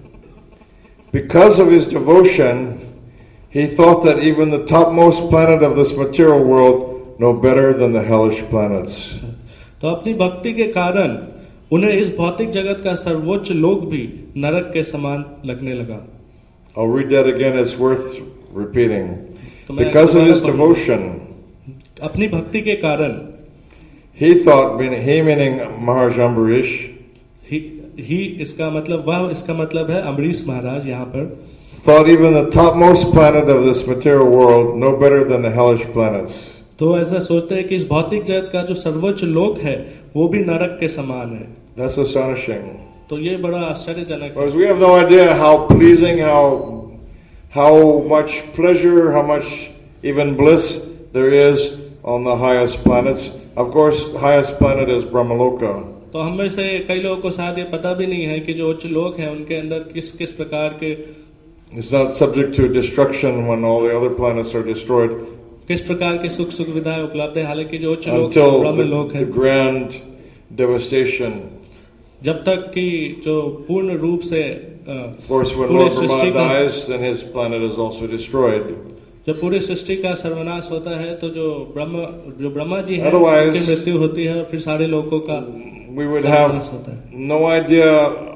Because of his devotion, he thought that even the topmost planet of this material world no better than the hellish planets.
तो अपनी भक्ति के कारण उन्हें इस भौतिक जगत का सर्वोच्च लोक भी नरक के समान लगने लगा।
I'll read that again, it's worth repeating.
तो मैं
Because of his
दोबारा पढ़ूंगा।
devotion,
अपनी भक्ति के कारण
he thought, meaning, he meaning Maharaj Ambarish,
ही, ही इसका मतलब वह इसका मतलब है अम्बरीश महाराज यहाँ पर
thought even the topmost planet of this material world no better than the hellish planets.
तो ऐसा सोचते हैं कि इस भौतिक जगत का जो सर्वोच्च लोक है वो भी नरक के समान है।
That's astonishing.
तो ये बड़ा आश्चर्यजनक है।
Because we have no idea how pleasing, how how much pleasure, how much even bliss there is on the highest planets. Of course, the highest planet is Brahmaloka.
तो हम में से कई लोगों को शायद ये पता भी नहीं है कि जो उच्च लोक हैं उनके अंदर किस किस प्रकार के
It's not subject to destruction when all the other planets are destroyed
किस प्रकार की सुख सुविधाएं उपलब्ध है। हालांकि जो उच्च लोक
until
ब्रह्म
the,
लोक है,
the grand devastation.
जब तक कि जो पूर्ण रूप से अ,
Of course, when
पूरे
Lord
सृष्टि
Brahma
का
dies, then his planet is also destroyed.
जब पूरी सृष्टि का सर्वनाश होता है तो जो ब्रह्म जो ब्रह्मा जी हैं
Otherwise-
उनकी मृत्यु होती है और फिर सारे लोगों का
We would
सर्वनाश
have
होता है।
no idea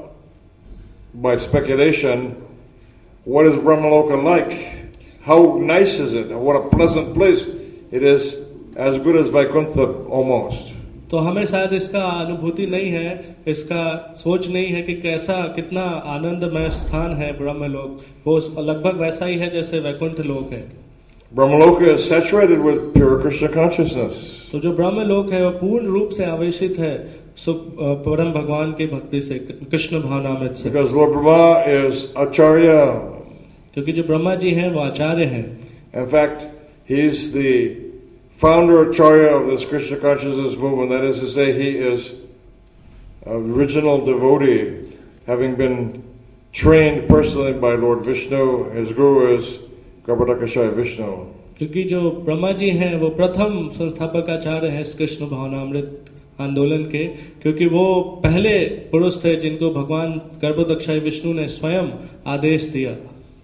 by speculation what is Brahmaloka like. How nice is it? What a pleasant place it is, as good as Vaikuntha almost.
तो हमें शायद इसका अनुभूति नहीं है, इसका सोच नहीं है कि कैसा कितना आनंदमय स्थान है ब्रह्मलोक। वो लगभग वैसा ही है जैसे वैकुंठ लोक है।
Brahmaloka is saturated with pure Krishna consciousness.
तो जो ब्रह्मलोक है वो पूर्ण रूप से आवेशित है सु- अ, परम भगवान की भक्ति से, कृष्ण भावनामृत से।
Because Lord Brahma is Acharya.
क्योंकि जो ब्रह्मा जी हैं वो आचार्य हैं।
In fact, he's the founder Acharya of this Krishna consciousness movement. That is to say, he is an original devotee, having been trained personally by Lord Vishnu. His guru is Garbhodakashaya Vishnu.
क्योंकि जो ब्रह्मा जी हैं वो प्रथम संस्थापक आचार्य हैं इस कृष्ण भावनामृत आंदोलन के, क्योंकि वो पहले पुरुष थे जिनको भगवान गर्भोदक्षाय विष्णु ने स्वयं आदेश दिया।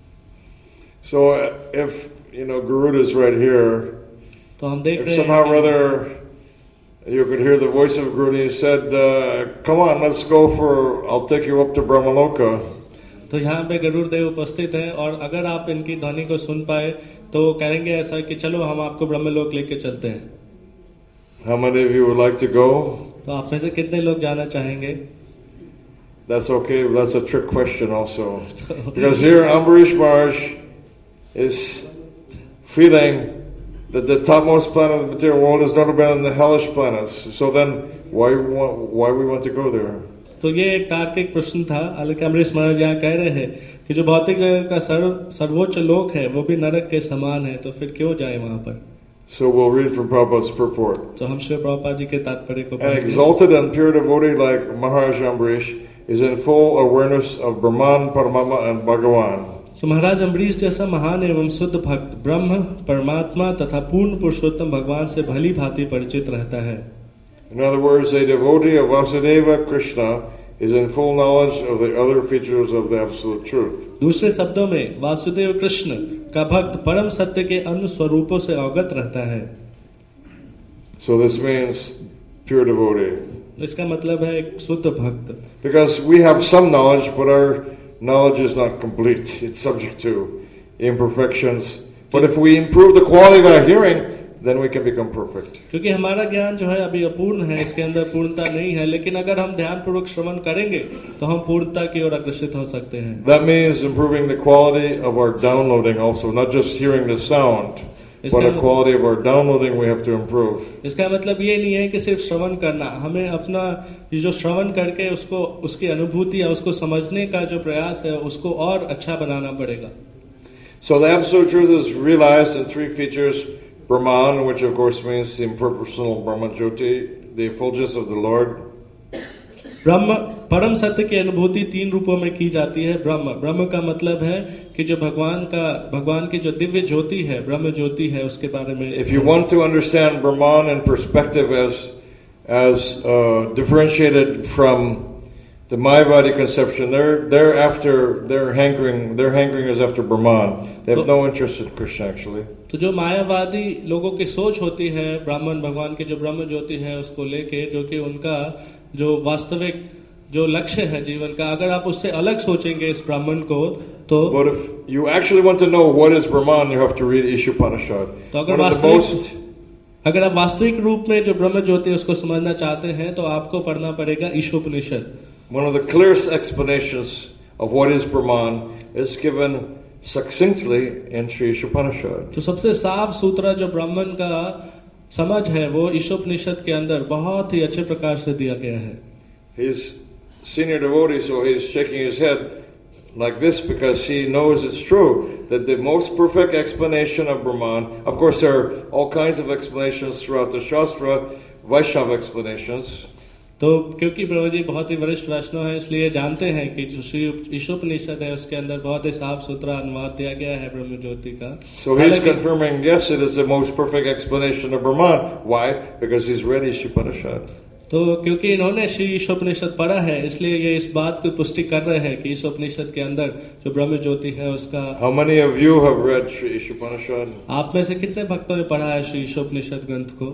So, uh, if you know Garuda is right here,
तो हम देख
if
रहे
somehow or
हैं कि
other you could hear the voice of Garuda, he said, uh, "Come on, let's go for. I'll take you up to Brahmaloka."
तो यहाँ पे गरुड़ देव उपस्थित हैं और अगर आप इनकी ध्वनि को सुन पाए तो वो कहेंगे ऐसा कि चलो हम आपको ब्रह्मलोक लेके चलते हैं।
How many of you would like to go?
तो आप में से कितने लोग जाना चाहेंगे?
That's okay. But that's a trick question also, because here Ambarish Maharaj is feeling that the topmost planet of the material world is not better than the hellish planets. So then, why we want, why we want to go there?
तो ये एक तार्किक प्रश्न था। हालांकि अमरीश महाराज यहाँ कह रहे हैं कि जो भौतिक जगत का सर्व सर्वोच्च लोक है वो भी नरक के समान है, तो फिर क्यों जाए वहां पर।
So we'll read from Prabhupada's purport.
तो हम श्री प्रभुपाद जी के तात्पर्य को
An
पढ़ेंगे।
exalted and pure devotee like Maharaj Ambarish is in full awareness of Brahman, Paramatma, and Bhagavan.
तो महाराज अम्बरीश जैसा महान एवं शुद्ध भक्त ब्रह्म, परमात्मा तथा पूर्ण पुरुषोत्तम भगवान से भली भांति परिचित रहता है।
In other words, a devotee of Vasudeva Krishna is in full knowledge of the other features of the absolute truth.
दूसरे शब्दों में वासुदेव कृष्ण का भक्त परम सत्य के अन्य स्वरूपों से अवगत रहता है।
So this means pure devotee.
इसका मतलब है एक शुद्ध भक्त।
Because we have some knowledge, but our knowledge is not complete. It's subject to imperfections. But if we improve the quality of our hearing, then we can become perfect.
क्योंकि हमारा ज्ञान जो है अभी अपूर्ण है, इसके अंदर पूर्णता नहीं है, लेकिन अगर हम ध्यान पूर्वक श्रवण करेंगे तो हम पूर्णता की ओर अग्रसित हो सकते हैं।
That means improving the quality of our downloading also, not just hearing the sound, but the quality of our downloading we have to improve.
इसका मतलब ये नहीं है कि सिर्फ श्रवण करना, हमें अपना ये जो श्रवण करके उसको उसकी अनुभूति या उसको समझने का जो प्रयास है उसको और अच्छा बनाना पड़ेगा।
So the absolute truth is realized in three features: Brahman, which of course means the impersonal Brahma Jyoti, the effulgence of the Lord.
ब्रह्म परम सत्य की अनुभूति तीन रूपों में की जाती है। ब्रह्म ब्रह्म का मतलब है कि जो भगवान का भगवान की जो दिव्य ज्योति है, ब्रह्म ज्योति है, उसके बारे में।
If you want to understand Brahman in perspective as as uh, differentiated from the Mayavadi conception, they're they're after they're hankering their hankering is after Brahman. They have no interest in Krishna actually.
तो जो मायावादी लोगों की सोच होती है ब्राह्मण भगवान के जो ब्रह्म ज्योति है उसको लेके, जो कि उनका जो वास्तविक जो लक्ष्य है जीवन का, अगर आप उससे अलग सोचेंगे इस ब्राह्मण को तो
But if you actually want to know what is Brahman, you have to read Ishopanishad.
तो अगर
One of the
वास्तविक
most
अगर आप वास्तविक रूप में जो ब्रह्म ज्योति है उसको समझना चाहते हैं तो आपको पढ़ना पड़ेगा Ishopanishad.
one of the clearest explanations of what is Brahman is given succinctly in Sri Ishopanishad.
तो सबसे साफ सूत्र जो ब्राह्मण का समझ है वो ईशोपनिषद के अंदर बहुत ही अच्छे प्रकार से दिया गया है.
He's senior devotee, so he's shaking his head like this because he knows it's true that the most perfect explanation of Brahman, of course there are all kinds of explanations throughout the Shastra, Vaishnava explanations.
तो क्योंकि प्रभु जी बहुत ही वरिष्ठ वैष्णव हैं इसलिए जानते हैं कि जो श्री ईशोपनिषद है उसके अंदर बहुत ही साफ सुथरा अनुवाद दिया गया है ब्रह्म ज्योति का.
So he's confirming, yes, it is the most perfect explanation of Brahman. Why? Because he's read Ishopanishad.
तो क्योंकि इन्होंने श्री ईशोपनिषद पढ़ा है इसलिए ये इस बात की पुष्टि कर रहे हैं कि ईशोपनिषद के अंदर जो ब्रह्म ज्योति है उसका.
How many of you have read Sri Ishopanishad?
आप में से कितने भक्तों ने पढ़ा है श्री ईशोपनिषद ग्रंथ को?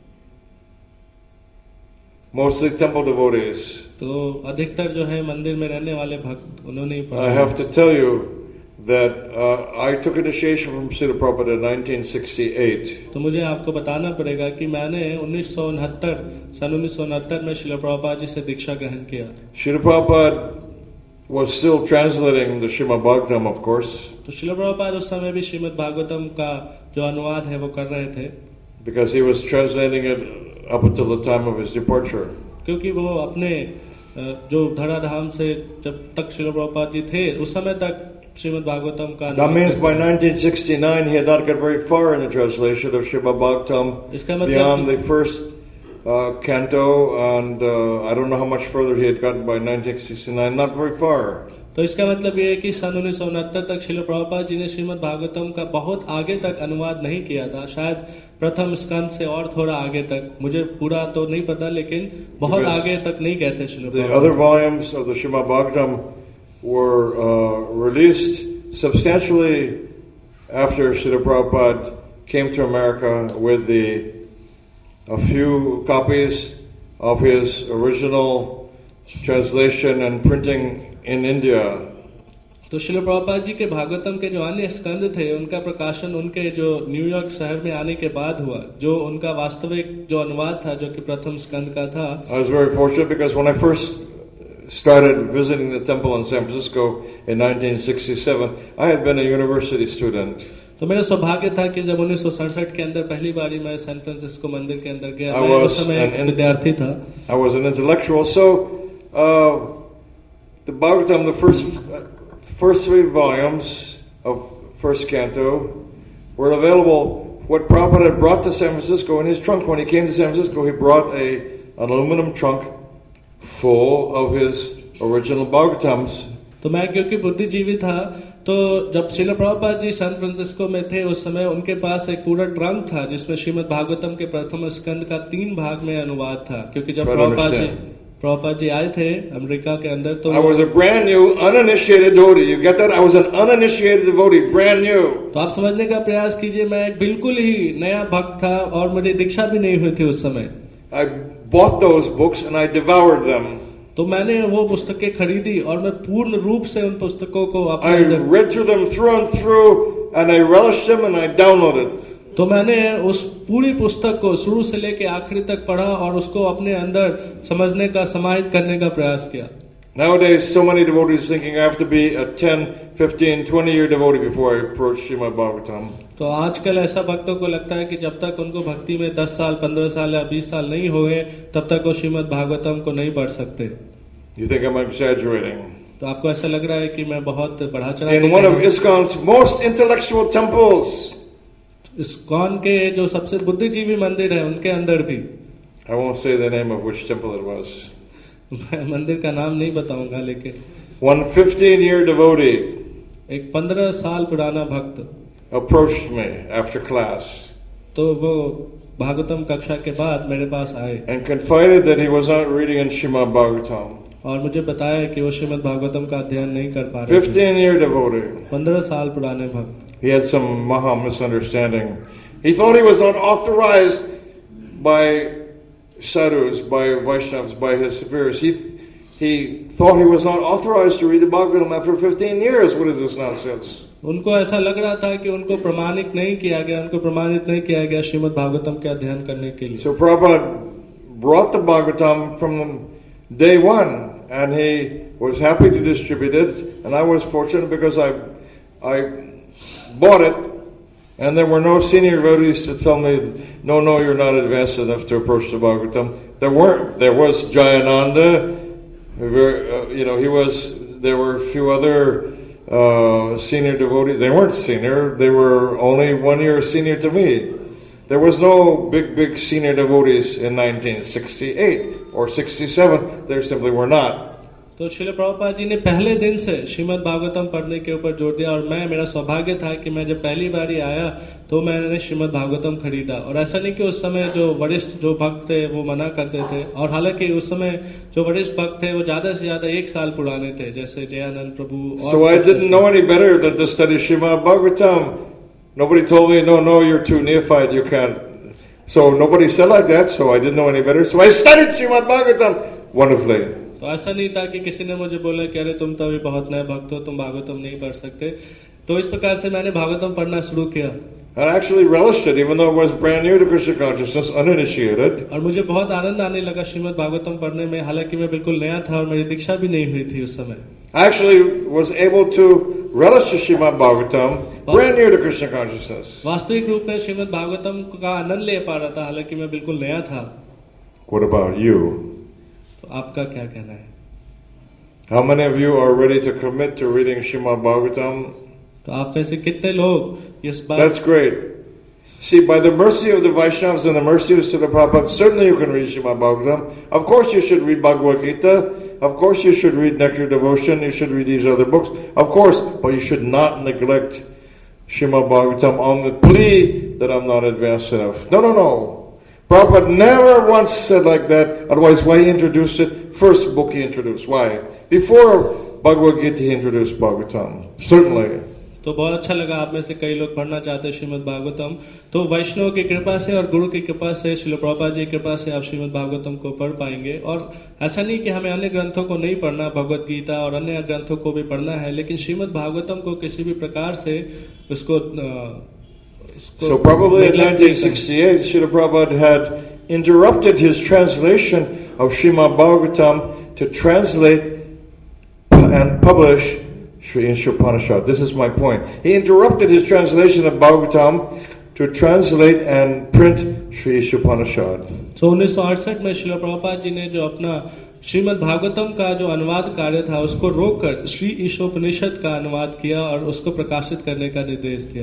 Mostly temple devotees.
तो अधिकतर जो है मंदिर में रहने वाले भक्त उन्होंने ही पढ़ा.
I have to tell you that uh, I took initiation from Srila Prabhupada in nineteen sixty-eight.
तो मुझे आपको बताना पड़ेगा कि मैंने उन्नीस सौ उनहत्तर सन उन्नीस सौ उनहत्तर में श्रील प्रभुपाद जी से दीक्षा ग्रहण किया.
Srila Prabhupada was still translating the Srimad Bhagavatam, of course.
तो श्रील प्रभुपाद उस समय भी श्रीमद् भागवतम का जो अनुवाद है वो कर रहे थे.
Because he was translating it up until the time of his departure.
क्योंकि वो अपने जो धराधाम से जब तक श्रील प्रभुपाद जी थे उस समय तक श्रीमद् भागवतम का.
That means by nineteen sixty-nine he had not got very far in the translation of Srimad Bhagavatam beyond the first uh, canto, and uh, I don't know how much further he had gotten by nineteen sixty-nine. Not very far.
तो इसका मतलब ये है कि सन उन्नीस सौ उनहत्तर तक श्रील प्रभुपाद जी ने श्रीमद् भागवतम का बहुत आगे तक अनुवाद नहीं किया था. शायद प्रथम स्कंद से और थोड़ा आगे तक, मुझे पूरा तो नहीं पता, लेकिन बहुत आगे तक नहीं गए थे Srila Prabhupada.
The other volumes of the Srimad Bhagavatam were uh, released substantially after Srila Prabhupada came to America with the a few copies of his original translation and printing in India.
तो श्रील प्रभुपाद जी के भागवतम के जो अन्य स्कंद थे उनका प्रकाशन उनके जो न्यूयॉर्क शहर में आने के बाद हुआ. जो उनका वास्तविक जो अनुवाद था जो कि प्रथम स्कंद का था.
I was very fortunate because when I first started visiting the temple in San Francisco in nineteen sixty-seven, I had been a university student.
तो मेरा सौभाग्य था कि जब उन्नीस सौ सड़सठ के अंदर पहली बारी मैं सैन फ्रांसिस्को मंदिर के अंदर गया.
I
मैं
was
उस समय
an,
विद्यार्थी था.
I was an intellectual, so uh, the Bhagavatam, the first first three volumes of first canto were available. What Prabhupada had brought to San Francisco in his trunk when he came to San Francisco, he brought a an aluminum trunk full of his original Bhagavatams.
तो मैं क्योंकि बुद्धिजीवी था तो जब Srila Prabhupada ji San Francisco में थे उस समय उनके पास एक पूरा ट्रंक था जिसमें श्रीमद् भागवतम के प्रथम स्कंद का तीन भाग में अनुवाद था. क्योंकि जब प्रभुपाद जी प्रभुपाद जी आए थे अमेरिका के अंदर तो
I was a brand new uninitiated devotee. You get that? I was an uninitiated devotee, brand new.
तो आप समझने का प्रयास कीजिए, मैं एक बिल्कुल ही नया भक्त था और मुझे दीक्षा भी नहीं हुई थी उस समय.
I bought those books and I devoured them.
तो मैंने वो पुस्तकें खरीदी और मैं पूर्ण रूप से उन पुस्तकों को
I read through them through and through and I relished them and I downloaded.
तो मैंने उस पूरी पुस्तक को शुरू से लेके आखिरी तक पढ़ा और उसको अपने अंदर समझने का, समाहित करने का प्रयास किया.
Nowadays, so many devotees thinking I have to be a ten, fifteen, twenty year devotee before I approach Srimad Bhagavatam.
तो आजकल ऐसा भक्तों को लगता है कि जब तक उनको भक्ति में दस साल, पंद्रह साल या बीस साल नहीं हुए तब तक वो श्रीमद् भागवतम को नहीं पढ़ सकते.
You think I'm exaggerating?
तो आपको ऐसा लग रहा है कि मैं बहुत बढ़ा चढ़ा.
In one of ISKCON's most intellectual temples,
ISKCON के जो सबसे बुद्धिजीवी मंदिर है उनके अंदर भी,
I won't say the name of which temple it was.
मैं मंदिर का नाम नहीं बताऊंगा, लेकिन
one fifteen year devotee
एक पंद्रह साल पुराना भक्त
approached me after class.
तो वो भागवतम कक्षा के बाद मेरे पास आए
and confided that he was not reading in Srimad Bhagavatam.
और मुझे बताया कि वो श्रीमद् भागवतम का अध्ययन नहीं कर पा रहे.
fifteen year devotee.
पंद्रह साल पुराने भक्त.
He had some maha misunderstanding. He thought he was not authorized by sadhus, by Vaishnavas, by his superiors. He he thought he was not authorized to read the Bhagavatam after fifteen years. What is this nonsense?
उनको ऐसा लग रहा था कि उनको प्रमाणित नहीं किया गया, उनको प्रमाणित नहीं किया गया श्रीमद् भागवतम के अध्ययन करने के लिए.
So Prabhupada brought the Bhagavatam from day one, and he was happy to distribute it, and I was fortunate because I I bought it, and there were no senior devotees to tell me, no, no, you're not advanced enough to approach the Bhagavatam. There weren't. There was Jayananda, very, uh, you know, he was, there were a few other uh, senior devotees. They weren't senior, they were only one year senior to me. There was no big, big senior devotees in nineteen sixty-eight or sixty-seven. There simply were not.
तो श्रील प्रभुपाद जी ने पहले दिन से श्रीमद् भागवतम पढ़ने के ऊपर जोर दिया, और मैं मेरा सौभाग्य था कि मैं जब पहली बार आया तो मैंने श्रीमद् भागवतम खरीदा. और ऐसा नहीं कि उस समय जो वरिष्ठ जो भक्त थे वो मना करते थे, और हालांकि उस समय जो वरिष्ठ भक्त थे वो ज्यादा से ज्यादा एक साल पुराने थे, जैसे जयानंद प्रभु.
So I didn't know any better than to study Srimad Bhagavatam. Nobody told me, no, no, you're too neophyte, you can't. So nobody said like that, so I didn't know any better. So I studied Srimad Bhagavatam wonderfully.
तो ऐसा नहीं था कि किसी ने मुझे बोला कि अरे तुम तो अभी बहुत नए भक्त हो, तुम भागवतम नहीं पढ़ सकते. तो इस प्रकार से मैंने भागवतम पढ़ना शुरू किया.
I actually relished it, even though it was brand new to Krishna consciousness, uninitiated.
और मुझे बहुत आनंद आने लगा श्रीमद् भागवतम पढ़ने में, हालांकि मैं बिल्कुल नया था और मेरी दीक्षा भी नहीं हुई थी उस समय.
I actually was able to relish the Srimad Bhagavatam, brand new to Krishna consciousness.
वास्तविक रूप में श्रीमद् भागवतम का आनंद ले पा रहा था, हालांकि मैं बिल्कुल नया था.
What about you?
तो आपका क्या कहना है?
How many of you are ready to commit to reading Srimad Bhagavatam?
तो आप में से कितने लोग इस बार?
That's great. See, by the mercy of the Vaishnavas and the mercy of Srila Prabhupada, certainly you can read Srimad Bhagavatam. Of course you should read Bhagavad Gita. Of course you should read Nectar Devotion. You should read these other books. Of course, but you should not neglect Srimad Bhagavatam on the plea that I'm not advanced enough. No, no, no. Prabhupada never once said like that. Otherwise, why he introduced it? First book he introduced. Why? Before Bhagavad Gita he introduced Bhagavatam. Certainly.
तो बहुत अच्छा लगा, आप में से कई लोग पढ़ना चाहते हैं श्रीमद् भागवतम. तो वैष्णव की कृपा से और गुरु की कृपा से, श्रील प्रभुपाद जी की कृपा से आप श्रीमद् भागवतम को पढ़ पाएंगे. और ऐसा नहीं कि हमें अन्य ग्रंथों को नहीं पढ़ना, भगवत गीता और अन्य ग्रंथों को भी पढ़ना है, लेकिन श्रीमद् भागवतम को किसी भी प्रकार से उसको, उसको
So probably in nineteen sixty-eight, Srila Prabhupada had interrupted his translation of Srimad Bhagavatam to translate and publish Sri Ishopanishad. This is my point. He interrupted his translation of Bhagavatam to translate and print Sri Ishopanishad.
So उन्नीस सौ अड़सठ में श्रील प्रभुपाद जी ने जो अपना श्रीमद् भागवतम का जो अनुवाद कार्य था उसको रोककर श्री ईशोपनिषद का अनुवाद किया और उसको प्रकाशित करने का निर्देश दिया.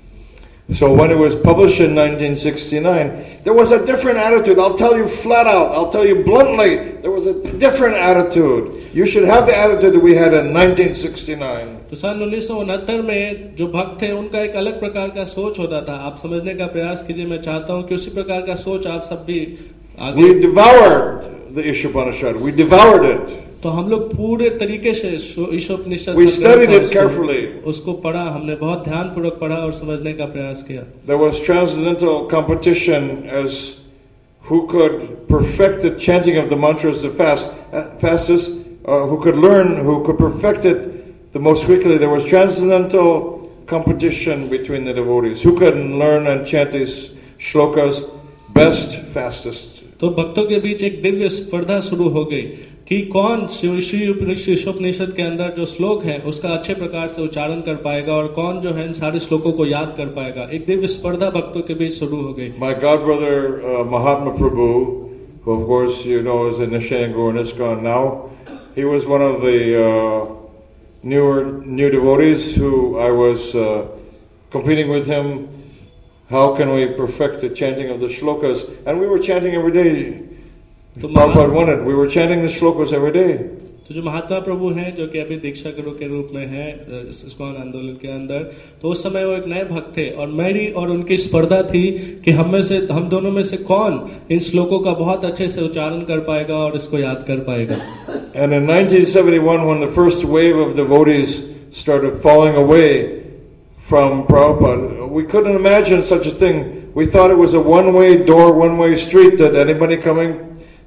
So when it was published in nineteen sixty-nine, there was a different attitude. I'll tell you flat out, I'll tell you bluntly, there was a different attitude. You should have the attitude that we had in nineteen sixty-nine.
तो सन उन्नीस सौ उनहत्तर में जो भक्त थे उनका एक अलग प्रकार का सोच होता था. आप समझने का प्रयास कीजिए. मैं चाहता हूं कि उसी प्रकार का सोच आप सब भी आगे.
We devoured the Ishopanishad. We devoured it.
तो हम लोग पूरे तरीके से Ishopanishad
We studied it carefully.
उसको पढ़ा, हमने बहुत ध्यान पूर्वक पढ़ा और समझने का प्रयास किया.
There was transcendental competition as who could perfect the chanting of the mantras the fast, fastest, uh, who could learn, who could perfect it the most quickly. There was transcendental competition between the devotees. Who could learn and chant these shlokas best, fastest.
तो भक्तों के बीच एक दिव्य स्पर्धा शुरू हो गई कि कौन श्री उपनिषद के अंदर जो श्लोक है उसका अच्छे प्रकार से उच्चारण कर पाएगा और कौन जो है इन सारे श्लोकों को याद कर पाएगा. एक दिव्य स्पर्धा भक्तों के बीच शुरू हो गई.
My god brother uh, Mahatma Prabhu, who of course you know is in Nishayan Guru and ISKCON now, he was one of the uh, newer new devotees who I was uh, competing with him. How can we perfect the chanting of the shlokas? And we were chanting every day. Prabhupada wanted. We were chanting the shlokas every day.
तो जो महात्मा प्रभु हैं जो कि अभी दीक्षा गुरु के रूप में हैं ISKCON आंदोलन के अंदर, तो उस समय वो एक नए भक्त थे और मेरी और उनकी स्पर्धा थी कि हम में से हम दोनों में से कौन इन श्लोकों का बहुत अच्छे से उच्चारण कर पाएगा और इसको याद कर पाएगा.
And in nineteen seventy-one, when the first wave of devotees started falling away from Prabhupada, we couldn't imagine such a thing. We thought it was a one-way door, one-way street, that anybody coming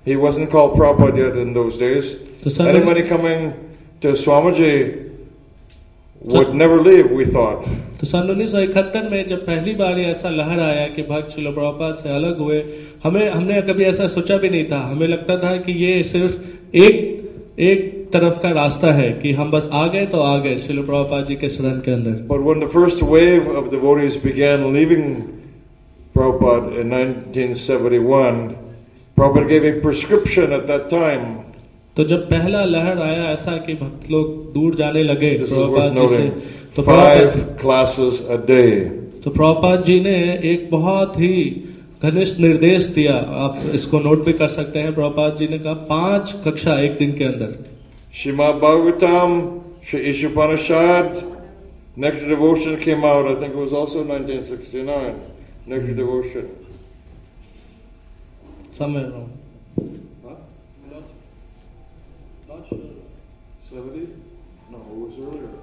He wasn't called Prabhupada yet in those days.
So
anybody coming to Swamiji would never leave, we thought.
तो सन उन्नीस सौ इकहत्तर में जब पहली बार ऐसा लहर आया कि भक्त श्रील प्रभुपाद से अलग हुए, हमें हमने कभी ऐसा सोचा भी नहीं था. हमें लगता था कि ये सिर्फ एक एक तरफ का रास्ता है कि हम बस आ गए तो आ गए श्रील प्रभुपाद जी के शरण के अंदर.
But when the first wave of devotees began leaving Prabhupada in nineteen seventy-one, Prabhupada gave a prescription at that time.
तो जब पहला लहर आया ऐसा कि भक्त लोग दूर जाने लगे प्रभुपाद जी से, तो
five classes a day.
तो प्रभुपाद जी ने एक बहुत ही घनिष्ठ निर्देश दिया. आप इसको नोट भी कर सकते हैं. प्रभुपाद जी ने कहा पांच कक्षा एक दिन के अंदर.
Srimad Bhagavatam, Sri Ishopanishad, Nectar Devotion came out. I think it was also nineteen sixty-nine. Nectar Devotion.
Somewhere wrong.
seventy? No, it was earlier.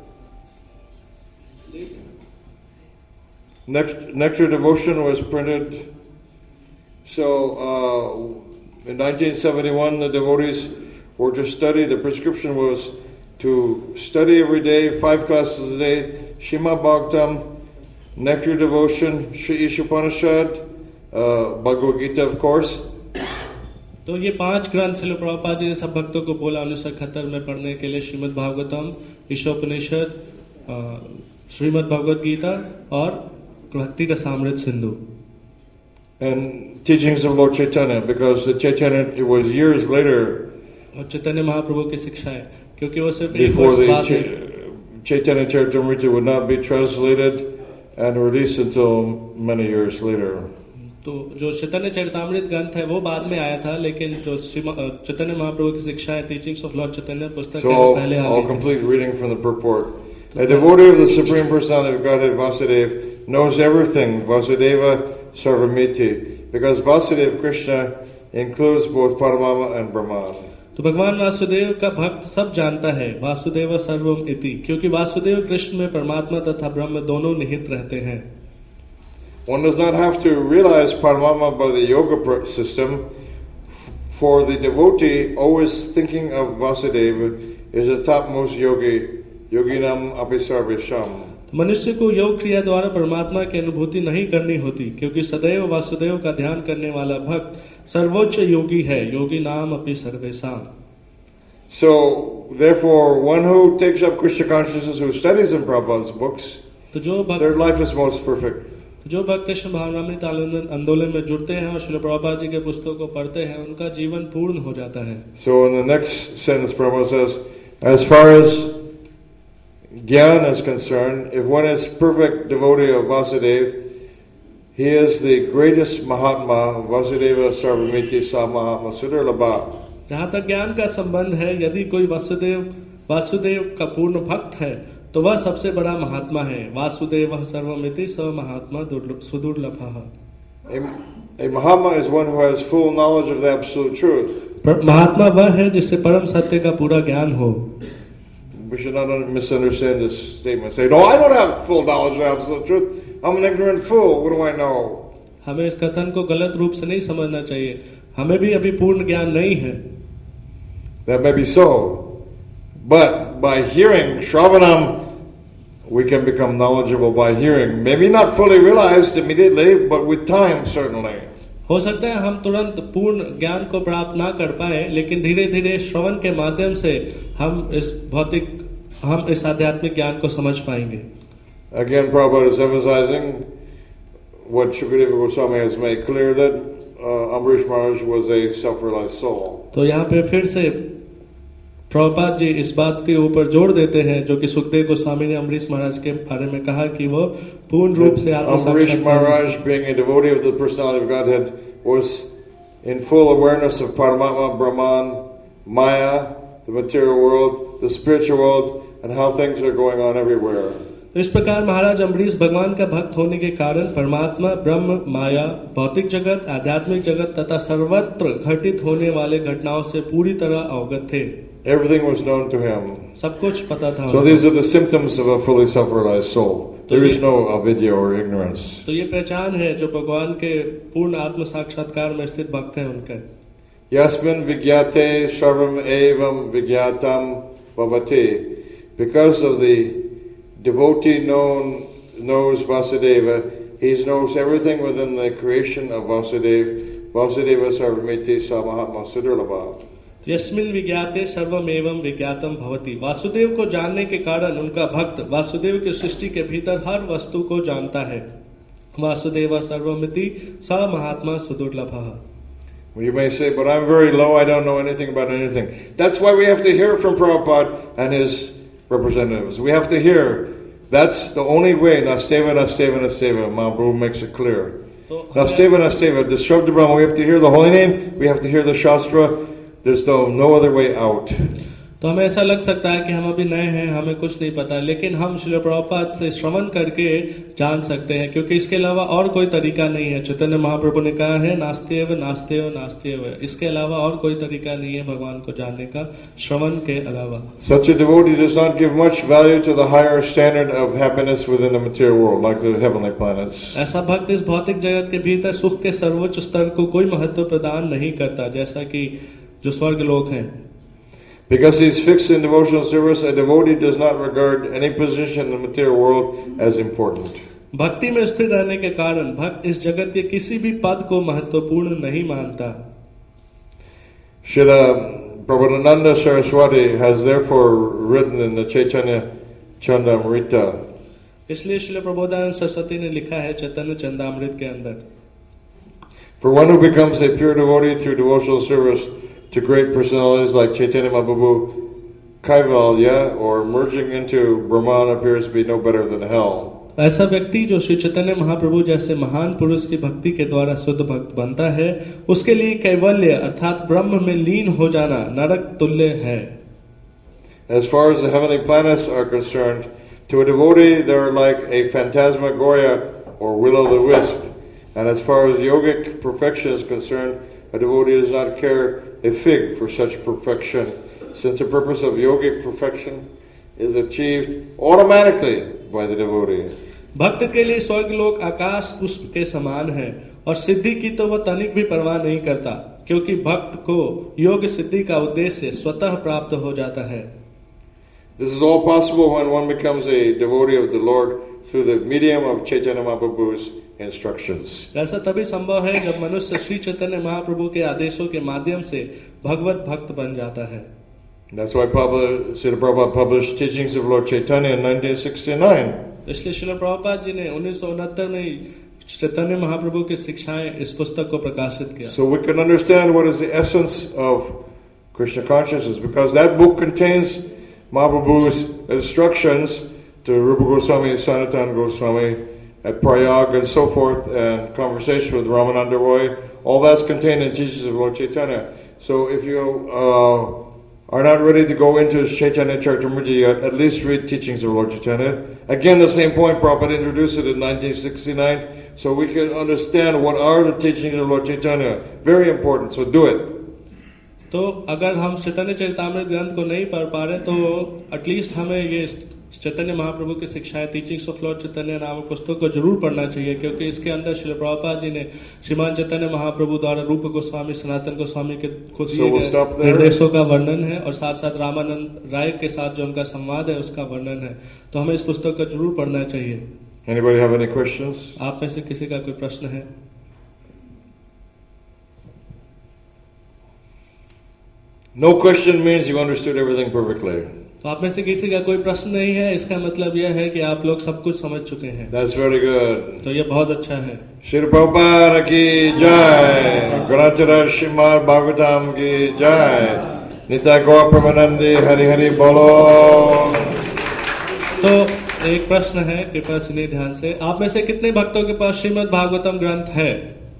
Nectar, Nectar Devotion was printed. So, uh, in nineteen seventy-one, the devotees were to study. The prescription was to study every day, five classes a day, Srimad Bhagavatam, Nectar Devotion, Sri Ishopanishad, uh, Bhagavad Gita, of course.
तो ये पांच ग्रंथ श्रील प्रभुपाद जी ने सब भक्तों को बोला उन्नीस सौ इकहत्तर में पढ़ने के लिए. श्रीमद् भागवतम, ईशोपनिषद, श्रीमद् भगवद गीता और भक्ति Rasamrita Sindhu.
And teachings of Lord Chaitanya, because the Chaitanya, it was years later.
और चैतन्य महाप्रभु की शिक्षाएं, क्योंकि वो सिर्फ एक
Before
वर्ष
the
बाद
Ch- Chaitanya Charitamrita would not be translated and released until many years later.
तो जो चैतन्य चरितामृत ग्रंथ है वो बाद में आया था, लेकिन जो चैतन्य महाप्रभु की शिक्षाएं टीचिंग्स ऑफ लॉर्ड चैतन्य पुस्तक
So
है वो पहले आ
I'll
गई थी.
complete reading from the purport. A devotee of the Supreme Personality of Godhead, Vasudeva, knows everything, Vasudeva Sarvamiti, because Vasudeva Krishna includes both Paramama and Brahman.
तो भगवान वासुदेव का भक्त सब जानता है, वासुदेव सर्वम इति, क्योंकि वासुदेव कृष्ण में परमात्मा तथा ब्रह्म दोनों निहित रहते हैं.
One does not have to realize Paramama by the yoga system. For the devotee, always thinking of Vasudeva is the topmost yogi, yoginam apisarvesham.
मनुष्य को योग क्रिया द्वारा परमात्मा की अनुभूति नहीं करनी होती, क्योंकि सदैव वासुदेव का ध्यान करने वाला भक्त सर्वोच्च योगी है, योगी नाम अपि सर्वेशाम.
So, therefore, one who takes up Krishna consciousness, who studies in Prabhupada's books,
तो जो भक्त
their life is most perfect.
जो भक्त कृष्ण भावनामृत आंदोलन में जुड़ते हैं और श्रील प्रभुपाद जी के पुस्तकों को पढ़ते हैं, उनका जीवन पूर्ण हो जाता है.
So, in the next sentence, Prabhupada says, as far as Gyan is concerned, if one is perfect devotee of Vasudeva, he is the greatest Mahatma, Vasudeva Sarvamiti Sa Mahatma Sudurlabha.
जहाँ तक ज्ञान का संबंध है, यदि कोई वासुदेव वासुदेव का पूर्ण भक्त है तो वह सबसे बड़ा महात्मा है. वासुदेव सर्वमिति स महात्मा सुदुर्लभः.
A Mahatma is one who has full knowledge of the absolute truth.
महात्मा वह है जिससे परम सत्य का पूरा ज्ञान हो.
We should not misunderstand this statement. Say, no, I don't have full knowledge of the absolute truth. I'm an ignorant fool. What do I know?
हमें इस कथन को गलत रूप से नहीं समझना चाहिए. हमें भी अभी पूर्ण ज्ञान नहीं है.
That may be so. But by hearing Shravanam, we can become knowledgeable by hearing. Maybe not fully realized immediately, but with time, certainly.
हो सकता है हम तुरंत पूर्ण ज्ञान को प्राप्त ना कर पाए, लेकिन धीरे धीरे श्रवण के माध्यम से हम इस भौतिक हम इस आध्यात्मिक ज्ञान को समझ पाएंगे.
Again, Prabhupada is emphasizing what Shukadeva Goswami has made clear, that uh, Ambarish Maharaj was a self-realized soul.
तो यहाँ पे फिर से प्रभुपाद जी इस बात के ऊपर जोर देते हैं जो कि सुखदेव गोस्वामी ने अम्बरीश महाराज के बारे में कहा कि वो पूर्ण रूप से आत्म
Ambarish
साक्षात्कार.
Maharaj, being a devotee of the personality of Godhead, was in full awareness of Paramatma, Brahman, Maya, the material world, the spiritual world, and how things are going on everywhere.
इस प्रकार महाराज अम्बरीश भगवान का भक्त होने के कारण परमात्मा, ब्रह्म, माया, भौतिक जगत, आध्यात्मिक जगत तथा सर्वत्र घटित होने वाले घटनाओं से पूरी तरह अवगत थे.
Everything was known to him.
सब कुछ पता था.
So these are the symptoms of a fully self-realized soul. There is no avidya or ignorance.
तो ये पहचान है जो भगवान के पूर्ण आत्म साक्षात्कार में स्थित भक्त हैं उनका.
Yasmin vigyate sarvam evam vigyatam bhavati. Because of the devotee known, knows Vasudeva, he knows everything within the creation of Vasudeva. Vasudeva sarvamiti sa mahatma sudurlabha.
यस्मिन् विज्ञाते सर्वमेवं विज्ञातम भवति। वासुदेव को जानने के कारण उनका भक्त वासुदेव की सृष्टि के भीतर हर वस्तु को जानता है। वासुदेव सर्वमिति स महात्मा सुदुर्लभः।
You may say, but I'm very low, I don't know anything about anything. That's why we have to hear from Prabhupada and his representatives. We have to hear. That's the only way. Nasteva, Nasteva, Nasteva. Mahaprabhu makes it clear. Nasteva, Nasteva. The Shabda Brahma, we have to hear the holy name, we have to hear the Shastra. There's no, no other way out.
तो हमें ऐसा लग सकता है कि हम अभी नए हैं, हमें कुछ नहीं पता, लेकिन हम श्रील प्रभुपाद से श्रवण करके जान सकते हैं, क्योंकि इसके अलावा और कोई तरीका नहीं है। चैतन्य महाप्रभु ने कहा है नास्तेव नास्तेव नास्तेव, इसके अलावा और कोई तरीका नहीं है भगवान को जानने का श्रवण के अलावा।
Such a devotee does not give much value to the higher standard of happiness within the material world, like the heavenly planets.
ऐसा भक्त इस भौतिक जगत के भीतर सुख के सर्वोच्च स्तर को कोई महत्व प्रदान नहीं करता, जैसा कि जो स्वर्ग लोक हैं।
Because he is fixed in devotional service, a devotee does not regard any position in the material world as important.
भक्ति में स्थिर रहने के कारण भक्त इस जगत के किसी भी पद को महत्वपूर्ण नहीं मानता।
Srila Prabhupada Saraswati has therefore written in the Chaitanya Chandamrita.
इसलिए श्रील प्रबोधानंद सरस्वती ने लिखा है चैतन्य चंदामृत के अंदर,
For one who becomes a pure devotee through devotional service to great personalities like Chaitanya Mahaprabhu, Kaivalya, or merging into Brahman appears to be no better than hell.
ऐसा व्यक्ति जो श्री चैतन्य महाप्रभु जैसे महान पुरुष की भक्ति के द्वारा शुद्ध भक्त बनता है, उसके लिए कैवल्य अर्थात ब्रह्म में लीन हो जाना नरक तुल्य है।
As far as the heavenly planets are concerned, to a devotee they are like a phantasmagoria or will-o'-the-wisp. And as far as yogic perfection is concerned, a devotee does not care a fig for such perfection, since the purpose of yogic perfection is achieved automatically by the devotee.
भक्त के लिए स्वर्ग लोक आकाश पुष्प के समान है, और सिद्धि की तो वह तनिक भी परवाह नहीं करता, क्योंकि भक्त को योग सिद्धि का उद्देश्य स्वतः प्राप्त हो जाता है।
This is all possible when one becomes a devotee of the Lord through the medium of Chaitanya Mahaprabhu's instructions.
ऐसा तभी संभव है जब मनुष्य श्री चैतन्य महाप्रभु के आदेशों के माध्यम से भगवत भक्त बन जाता है।
That's why Srila Prabhupada published Teachings of Lord Chaitanya in nineteen sixty-nine.
इसलिए श्रील प्रभुपाद जी ने उन्नीस सौ उनहत्तर में चैतन्य महाप्रभु की शिक्षाएं इस पुस्तक को प्रकाशित किया।
So we can understand what is the essence of Krishna consciousness, because that book contains Mahaprabhu's instructions to Rupa Goswami, Sanatana Goswami at Prayag and so forth, and conversation with Ramananda Roy. All that's contained in Teachings of Lord Chaitanya. So if you uh, are not ready to go into Chaitanya Charitamrita yet, at least read Teachings of Lord Chaitanya. Again, the same point, Prabhupada introduced it in nineteen sixty-nine, so we can understand what are the teachings of Lord Chaitanya. Very important, so do it.
तो अगर हम चैतन्य चरितामृत ग्रंथ को नहीं पढ़ पा रहे तो एटलीस्ट हमें ये चैतन्य महाप्रभु की शिक्षाएं टीचिंग्स ऑफ लॉर्ड चैतन्य नामक पुस्तक को जरूर पढ़ना चाहिए, क्योंकि इसके अंदर श्रील प्रभुपाद जी ने श्रीमान चैतन्य महाप्रभु द्वारा रूप गोस्वामी सनातन गोस्वामी के खुद दिए गए निर्देशों का वर्णन है, और साथ साथ रामानंद राय के साथ जो उनका संवाद है उसका वर्णन है। तो हमें इस पुस्तक को जरूर पढ़ना चाहिए।
Anybody have any questions?
आप में से किसी का कोई प्रश्न है?
No question means you understood everything perfectly.
तो आप में से किसी का कोई प्रश्न नहीं है, इसका मतलब यह है कि आप लोग सब कुछ समझ चुके हैं।
That's very good.
तो ये बहुत अच्छा है।
श्री प्रभुपाद की जय, ग्रंथराज श्रीमद् भागवतम की जय, नित्य गौर प्रेमानंदी हरि हरि बोलो।
तो एक प्रश्न है, कृपया सुनिए ध्यान से। आप में से कितने भक्तों के पास श्रीमद् भागवतम ग्रंथ है?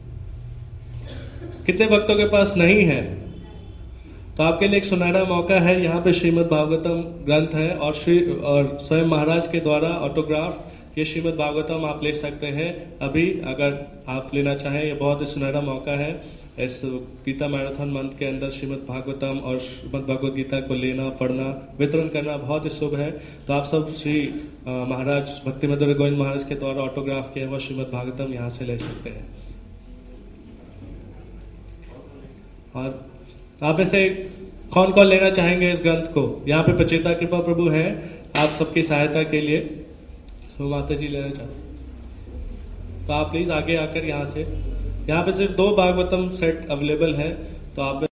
कितने भक्तों के पास नहीं है? तो आपके लिए एक सुनहरा मौका है। यहाँ पे श्रीमद् भागवतम ग्रंथ है, और श्री और स्वयं महाराज के द्वारा ऑटोग्राफ ये श्रीमद् भागवतम आप ले सकते हैं अभी, अगर आप लेना चाहें। ये बहुत ही सुनहरा मौका है। इस गीता मैराथन मंथ के अंदर श्रीमद् भागवतम और श्रीमद् भगवद गीता को लेना, पढ़ना, वितरण करना बहुत ही शुभ है। तो आप सब श्री महाराज भक्ति मधुर गोविंद महाराज के द्वारा ऑटोग्राफ किया हुआ श्रीमद् भागवतम यहाँ से ले सकते हैं। और आप में से कौन कौन लेना चाहेंगे इस ग्रंथ को? यहाँ पे पचेता कृपा प्रभु है आप सबकी सहायता के लिए। तो माता जी लेना चाहते तो आप प्लीज आगे आकर यहाँ से, यहाँ पे सिर्फ दो भागवतम सेट अवेलेबल है, तो आप